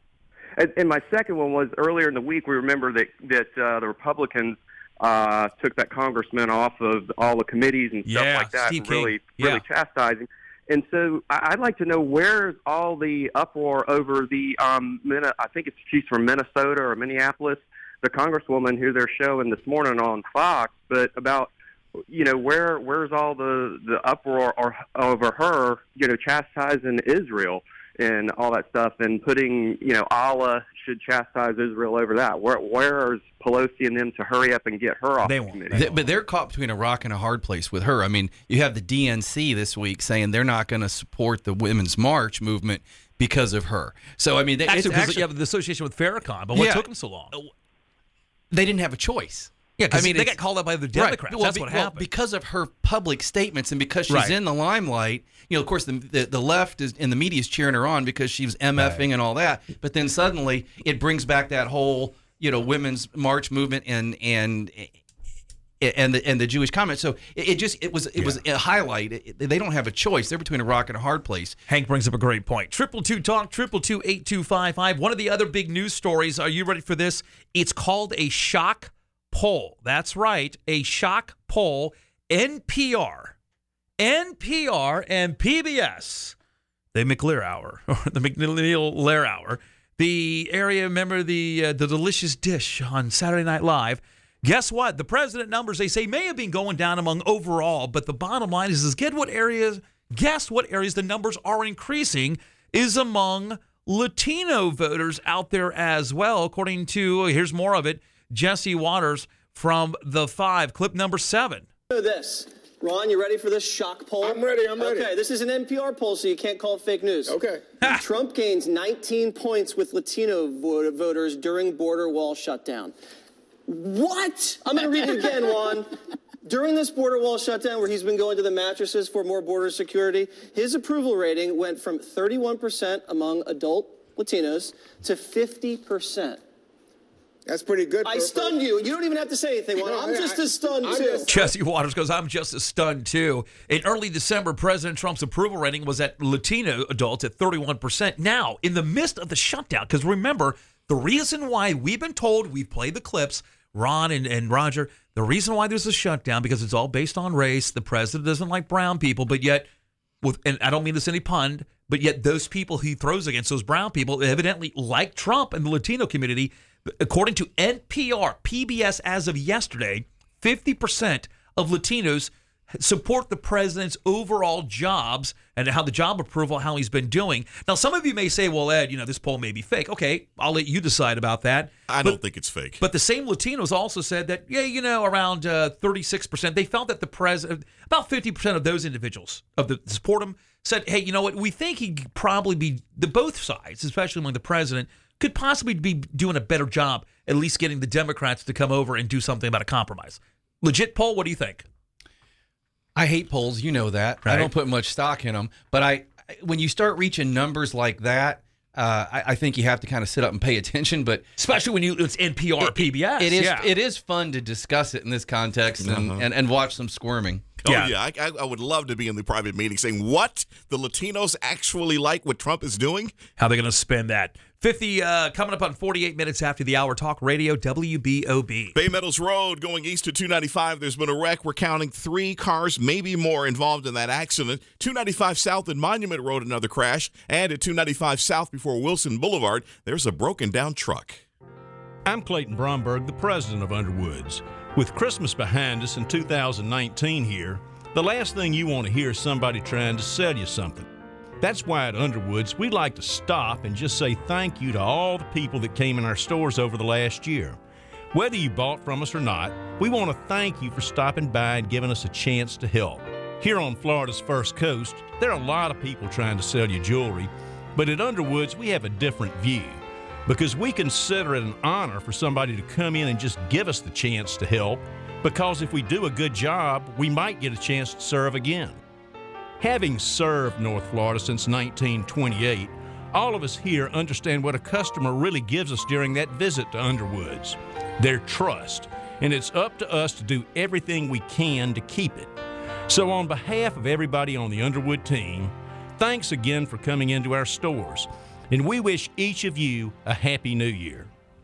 And, and my second one was earlier in the week, we remember that, that uh, the Republicans uh, took that congressman off of all the committees and stuff Yeah, like that, Steve and really, King. really Yeah. chastising. And so I- I'd like to know where's all the uproar over the, um, Min- I think it's she's from Minnesota or Minneapolis, the congresswoman who they're showing this morning on Fox, but about, you know, where where's all the, the uproar or, over her, you know, chastising Israel and all that stuff and putting, you know, Allah should chastise Israel over that. Where where is Pelosi and them to hurry up and get her off They the won't. committee? They- but they're caught between a rock and a hard place with her. I mean, you have the D N C this week saying they're not going to support the Women's March movement because of her. So, I mean, they, Actually, it's because actually you have the association with Farrakhan, but what Yeah. took them so long? they didn't have a choice. Yeah, because I mean, they it's- got called out by the Right. Democrats. Well, That's be- what well, happened. because of her public statements and because she's Right. in the limelight. You know, of course, the, the the left is and the media is cheering her on because she was MFing and all that. But then suddenly it brings back that whole, you know, women's march movement and and and the and the Jewish comment. So it, it just it was it was a highlight. It, they don't have a choice. They're between a rock and a hard place. Hank brings up a great point. Triple two talk, triple two eight two five five. One of the other big news stories. Are you ready for this? It's called a shock poll. That's right, a shock poll. N P R, N P R, and P B S. The McLear Hour, or the McNeil Lair Hour. The area, remember the uh, the delicious dish on Saturday Night Live. Guess what? The president numbers, they say, may have been going down among overall, but the bottom line is, is get what areas, guess what areas the numbers are increasing is among Latino voters out there as well, according to, here's more of it, Jesse Waters from The Five, clip number seven. Know this. Ron, you ready for this shock poll? I'm ready, I'm ready. Okay, this is an N P R poll, so you can't call it fake news. Okay. Trump gains nineteen points with Latino vo- voters during border wall shutdown. What? I'm going to read it again, Juan. During this border wall shutdown, where he's been going to the mattresses for more border security, his approval rating went from thirty-one percent among adult Latinos to fifty percent. That's pretty good. I for, stunned for, you. You don't even have to say anything, Juan. No, I'm I- just I- as stunned, I too. just- Jesse Waters goes, I'm just as stunned, too. In early December, President Trump's approval rating was at Latino adults at thirty-one percent. Now, in the midst of the shutdown, because remember, the reason why we've been told, we've played the clips, Ron and, and Roger, the reason why there's a shutdown, because it's all based on race. The president doesn't like brown people, but yet, with and I don't mean this any pun, but yet those people he throws against, those brown people, evidently like Trump and the Latino community. According to N P R, P B S as of yesterday, fifty percent of Latinos support the president's overall jobs and how the job approval, how he's been doing. Now, some of you may say, well, Ed, you know, this poll may be fake. Okay, I'll let you decide about that. I but, don't think it's fake. But the same Latinos also said that, yeah, you know, around uh, thirty-six percent, they felt that the president, about fifty percent of those individuals of the support him said, hey, you know what, we think he could probably be, the both sides, especially among the president, could possibly be doing a better job, at least getting the Democrats to come over and do something about a compromise. Legit poll, what do you think? I hate polls, you know that. Right. I don't put much stock in them. But I, when you start reaching numbers like that, uh, I, I think you have to kind of sit up and pay attention. But especially when you it's N P R, it, P B S. It is. Yeah. It is fun to discuss it in this context and, Uh-huh. and, and watch some squirming. Oh, yeah, yeah. I, I would love to be in the private meeting saying, what? The Latinos actually like what Trump is doing? How are they going to spend that? fifty uh, coming up on forty-eight minutes after the hour. Talk Radio, W B O B. Bay Meadows Road going east to two ninety-five. There's been a wreck. We're counting three cars, maybe more, involved in that accident. two ninety-five South and Monument Road, another crash. And at two ninety-five South before Wilson Boulevard, there's a broken down truck. I'm Clayton Bromberg, the president of Underwoods. With Christmas behind us in two thousand nineteen here, the last thing you want to hear is somebody trying to sell you something. That's why at Underwoods, we like to stop and just say thank you to all the people that came in our stores over the last year. Whether you bought from us or not, we want to thank you for stopping by and giving us a chance to help. Here on Florida's First Coast, there are a lot of people trying to sell you jewelry, but at Underwoods, we have a different view. Because we consider it an honor for somebody to come in and just give us the chance to help, because if we do a good job, we might get a chance to serve again. Having served North Florida since nineteen twenty-eight, all of us here understand what a customer really gives us during that visit to Underwoods. Their trust, and it's up to us to do everything we can to keep it. So on behalf of everybody on the Underwood team, thanks again for coming into our stores. And we wish each of you a Happy New Year.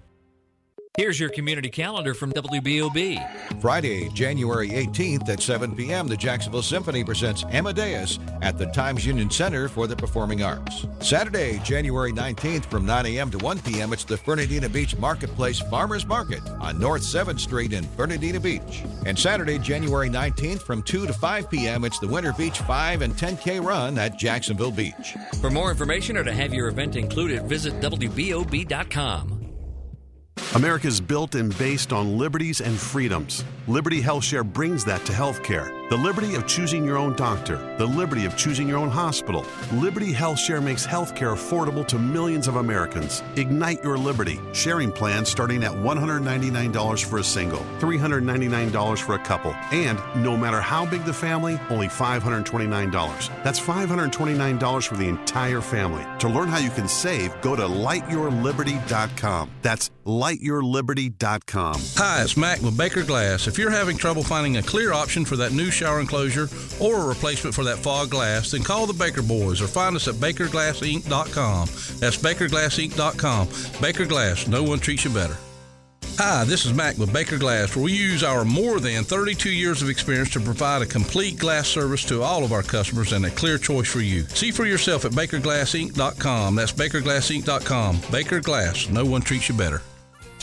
Here's your community calendar from W B O B. Friday, January eighteenth at seven p.m., the Jacksonville Symphony presents Amadeus at the Times Union Center for the Performing Arts. Saturday, January nineteenth from nine a.m. to one p.m., it's the Fernandina Beach Marketplace Farmers Market on North seventh Street in Fernandina Beach. And Saturday, January nineteenth from two to five p.m., it's the Winter Beach five and ten K run at Jacksonville Beach. For more information or to have your event included, visit W B O B dot com. America's built and based on liberties and freedoms. Liberty HealthShare brings that to healthcare. The liberty of choosing your own doctor, the liberty of choosing your own hospital. Liberty HealthShare makes healthcare affordable to millions of Americans. Ignite your liberty. Sharing plans starting at one hundred ninety-nine dollars for a single, three hundred ninety-nine dollars for a couple, and no matter how big the family, only five hundred twenty-nine dollars. That's five hundred twenty-nine dollars for the entire family. To learn how you can save, go to light your liberty dot com. That's light your liberty dot com. Hi, it's Mac with Baker Glass. If you're having trouble finding a clear option for that new shower enclosure or a replacement for that fog glass, then call the Baker Boys or find us at baker glass inc dot com. That's baker glass inc dot com. Baker Glass, no one treats you better. Hi, this is Mac with Baker Glass, where we use our more than thirty-two years of experience to provide a complete glass service to all of our customers and a clear choice for you. See for yourself at baker glass inc dot com. That's baker glass inc dot com. Baker Glass, no one treats you better.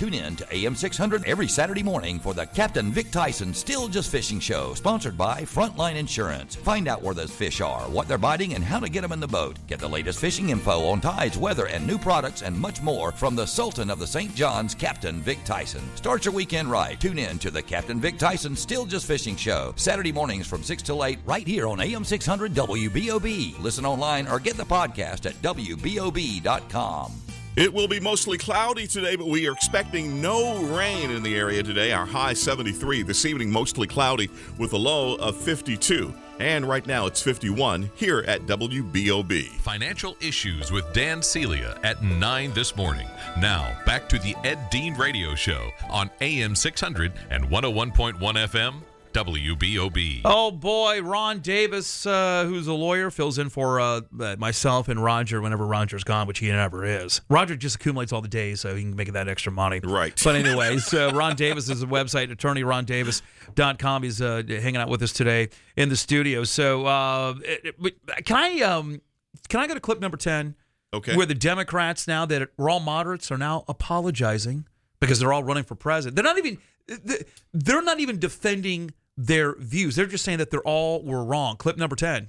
Tune in to A M six hundred every Saturday morning for the Captain Vic Tyson Still Just Fishing Show, sponsored by Frontline Insurance. Find out where those fish are, what they're biting, and how to get them in the boat. Get the latest fishing info on tides, weather, and new products, and much more from the Sultan of the Saint John's, Captain Vic Tyson. Start your weekend right. Tune in to the Captain Vic Tyson Still Just Fishing Show, Saturday mornings from six till eight, right here on A M six hundred W B O B. Listen online or get the podcast at W B O B dot com. It will be mostly cloudy today, but we are expecting no rain in the area today. Our high seventy-three. This evening, mostly cloudy with a low of fifty-two. And right now, it's fifty-one here at W B O B. Financial Issues with Dan Celia at nine this morning. Now, back to the Ed Dean Radio Show on A M six hundred and one oh one point one F M. W B O B. Oh, boy, Ron Davis, uh, who's a lawyer, fills in for uh, myself and Roger whenever Roger's gone, which he never is. Roger just accumulates all the days so he can make that extra money. Right. But anyways, uh, Ron Davis is a website, attorney ron davis dot com. He's uh, hanging out with us today in the studio. So uh, can I um, can I go to clip number ten? Okay. Where the Democrats, now that we're all moderates, are now apologizing because they're all running for president. They're not even they're not even defending their views. They're just saying that they're all were wrong. Clip number ten.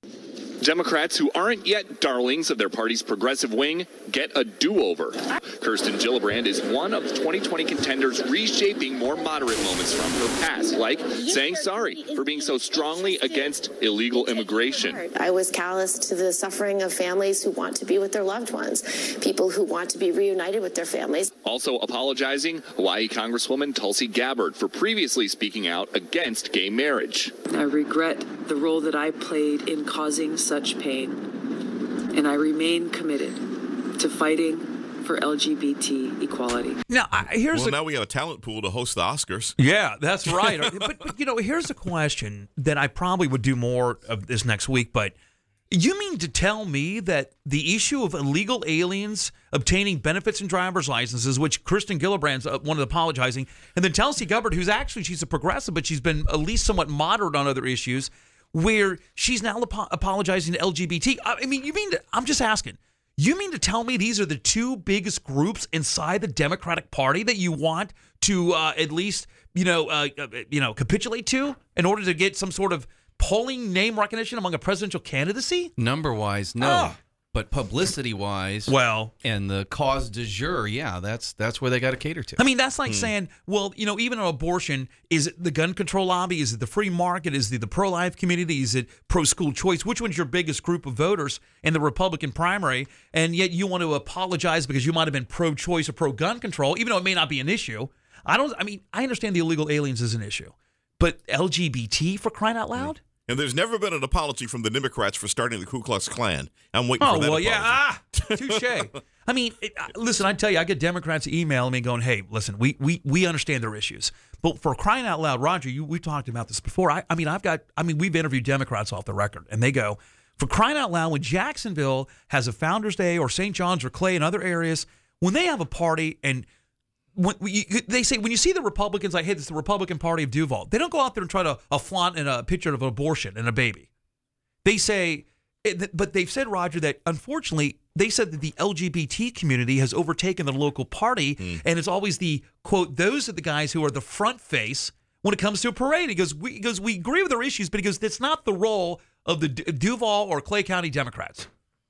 Democrats who aren't yet darlings of their party's progressive wing get a do-over. Kirsten Gillibrand is one of the twenty twenty contenders reshaping more moderate moments from her past, like saying sorry for being so strongly against illegal immigration. I was callous to the suffering of families who want to be with their loved ones, people who want to be reunited with their families. Also apologizing, Hawaii Congresswoman Tulsi Gabbard for previously speaking out against gay marriage. I regret the role that I played in causing such pain, and I remain committed to fighting for L G B T equality. Now, I, here's well, a, now we have a talent pool to host the Oscars. Yeah, that's right. but, but, you know, here's a question that I probably would do more of this next week, but you mean to tell me that the issue of illegal aliens obtaining benefits and driver's licenses, which Kirsten Gillibrand's uh, one of the apologizing, and then Tulsi Gabbard, who's actually, she's a progressive, but she's been at least somewhat moderate on other issues, where she's now ap- apologizing to L G B T. I mean, you mean to, I'm just asking, you mean to tell me these are the two biggest groups inside the Democratic Party that you want to uh, at least, you know, uh, you know, capitulate to in order to get some sort of polling name recognition among a presidential candidacy? Number-wise, no. Ah. But publicity-wise, well, and the cause du jour, yeah, that's that's where they got to cater to. I mean, that's like Hmm. saying, well, you know, even on abortion, is it the gun control lobby? Is it the free market? Is it the pro-life community? Is it pro-school choice? Which one's your biggest group of voters in the Republican primary? And yet you want to apologize because you might have been pro-choice or pro-gun control, even though it may not be an issue. I don't. I mean, I understand the illegal aliens is an issue, but L G B T, for crying out loud? And there's never been an apology from the Democrats for starting the Ku Klux Klan. I'm waiting Oh, for that well, apology. yeah. Ah, touche. I mean, it, uh, listen, I tell you, I get Democrats emailing me going, hey, listen, we we we understand their issues. But for crying out loud, Roger, you we talked about this before. I, I mean, I've got, I mean, we've interviewed Democrats off the record, and they go, for crying out loud, when Jacksonville has a Founders Day or Saint John's or Clay and other areas, when they have a party and when you, they say, when you see the Republicans, like, hey, this is the Republican Party of Duval, they don't go out there and try to uh, flaunt in a picture of an abortion and a baby. They say, but they've said, Roger, that unfortunately, they said that the L G B T community has overtaken the local party, mm. and it's always the, quote, those are the guys who are the front face when it comes to a parade. He goes, we, he goes, we agree with their issues, but he goes, that's not the role of the D- Duval or Clay County Democrats.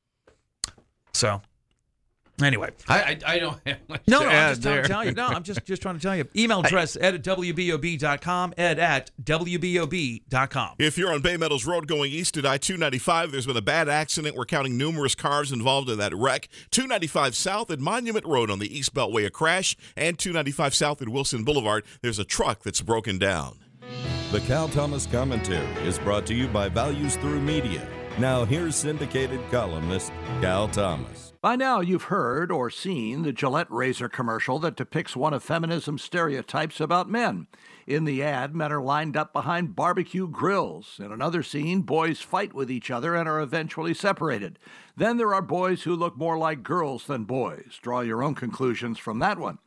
So... Anyway, I I, I don't have much no, to no, add I'm just trying there. to tell you. No, I'm just just trying to tell you. Email address ed at W B O B dot com, ed at W B O B dot com. If you're on Bay Meadows Road going east at I two ninety-five, there's been a bad accident. We're counting numerous cars involved in that wreck. two ninety-five South at Monument Road on the East Beltway, a crash, and two ninety-five South at Wilson Boulevard, there's a truck that's broken down. The Cal Thomas Commentary is brought to you by Values Through Media. Now here's syndicated columnist Cal Thomas. By now, you've heard or seen the Gillette razor commercial that depicts one of feminism's stereotypes about men. In the ad, men are lined up behind barbecue grills. In another scene, boys fight with each other and are eventually separated. Then there are boys who look more like girls than boys. Draw your own conclusions from that one.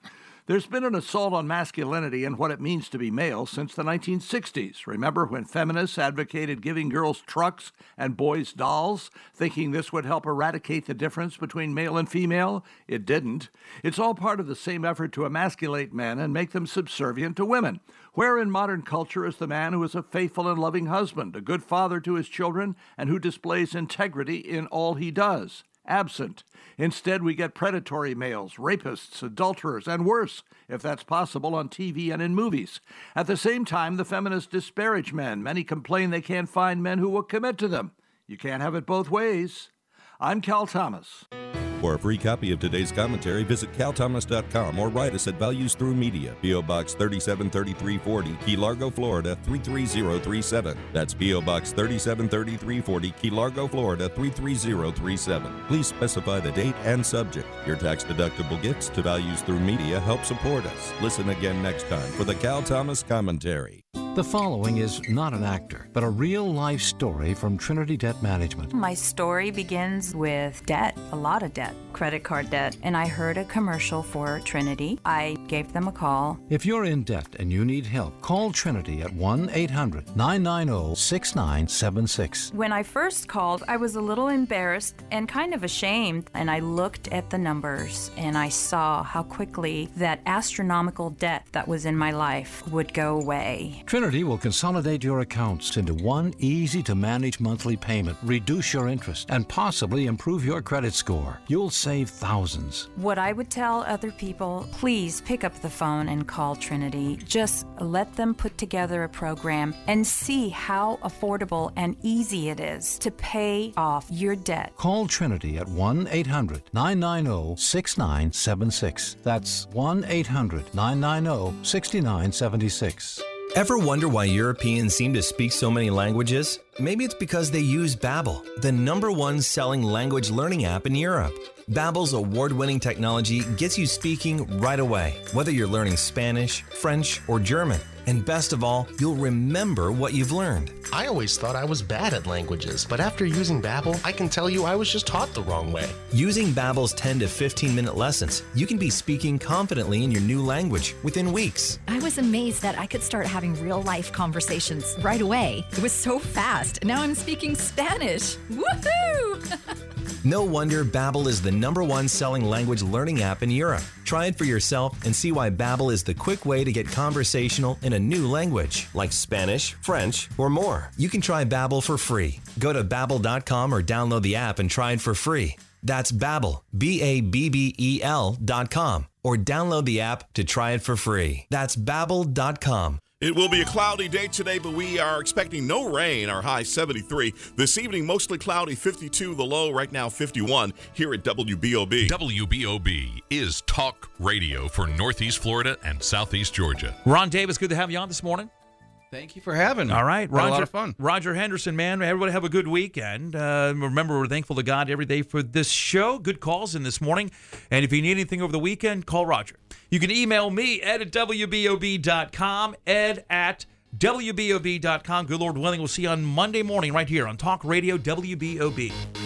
There's been an assault on masculinity and what it means to be male since the nineteen sixties. Remember when feminists advocated giving girls trucks and boys dolls, thinking this would help eradicate the difference between male and female? It didn't. It's all part of the same effort to emasculate men and make them subservient to women. Where in modern culture is the man who is a faithful and loving husband, a good father to his children, and who displays integrity in all he does? Absent. Instead, we get predatory males, rapists, adulterers, and worse, if that's possible, on T V and in movies. At the same time, the feminists disparage men. Many complain they can't find men who will commit to them. You can't have it both ways. I'm Cal Thomas. For a free copy of today's commentary, visit cal thomas dot com or write us at Values Through Media, P O. Box thirty-seven thirty-three forty, Key Largo, Florida three three zero three seven. That's P O. Box thirty-seven thirty-three forty, Key Largo, Florida three three zero three seven. Please specify the date and subject. Your tax-deductible gifts to Values Through Media help support us. Listen again next time for the Cal Thomas Commentary. The following is not an actor, but a real-life story from Trinity Debt Management. My story begins with debt, a lot of debt, credit card debt, and I heard a commercial for Trinity. I gave them a call. If you're in debt and you need help, call Trinity at one eight hundred nine nine zero six nine seven six. When I first called, I was a little embarrassed and kind of ashamed, and I looked at the numbers and I saw how quickly that astronomical debt that was in my life would go away. Trinity will consolidate your accounts into one easy-to-manage monthly payment, reduce your interest, and possibly improve your credit score. You'll save thousands. What I would tell other people, please pick up the phone and call Trinity. Just let them put together a program and see how affordable and easy it is to pay off your debt. Call Trinity at one eight hundred nine nine zero six nine seven six. That's one eight hundred nine nine zero six nine seven six. Ever wonder why Europeans seem to speak so many languages? Maybe it's because they use Babbel, the number one selling language learning app in Europe. Babbel's award-winning technology gets you speaking right away, whether you're learning Spanish, French, or German. And best of all, you'll remember what you've learned. I always thought I was bad at languages, but after using Babbel, I can tell you I was just taught the wrong way. Using Babbel's ten to fifteen minute lessons, you can be speaking confidently in your new language within weeks. I was amazed that I could start having real-life conversations right away. It was so fast. Now I'm speaking Spanish. Woohoo! No wonder Babbel is the number one selling language learning app in Europe. Try it for yourself and see why Babbel is the quick way to get conversational in a new language, like Spanish, French, or more. You can try Babbel for free. Go to babbel dot com or download the app and try it for free. That's Babbel, B A B B E L dot com, or download the app to try it for free. That's babbel dot com. It will be a cloudy day today, but we are expecting no rain. Our high seventy-three. This evening, mostly cloudy, fifty-two. The low right now, fifty-one here at W B O B. W B O B is talk radio for Northeast Florida and Southeast Georgia. Ron Davis, good to have you on this morning. Thank you for having me. All right, Roger, Roger. a lot of fun. Roger Henderson, man. Everybody have a good weekend. Uh, remember, we're thankful to God every day for this show. Good calls in this morning. And if you need anything over the weekend, call Roger. You can email me, ed at W B O B dot com, ed at W B O B dot com. Good Lord willing, we'll see you on Monday morning right here on Talk Radio W B O B.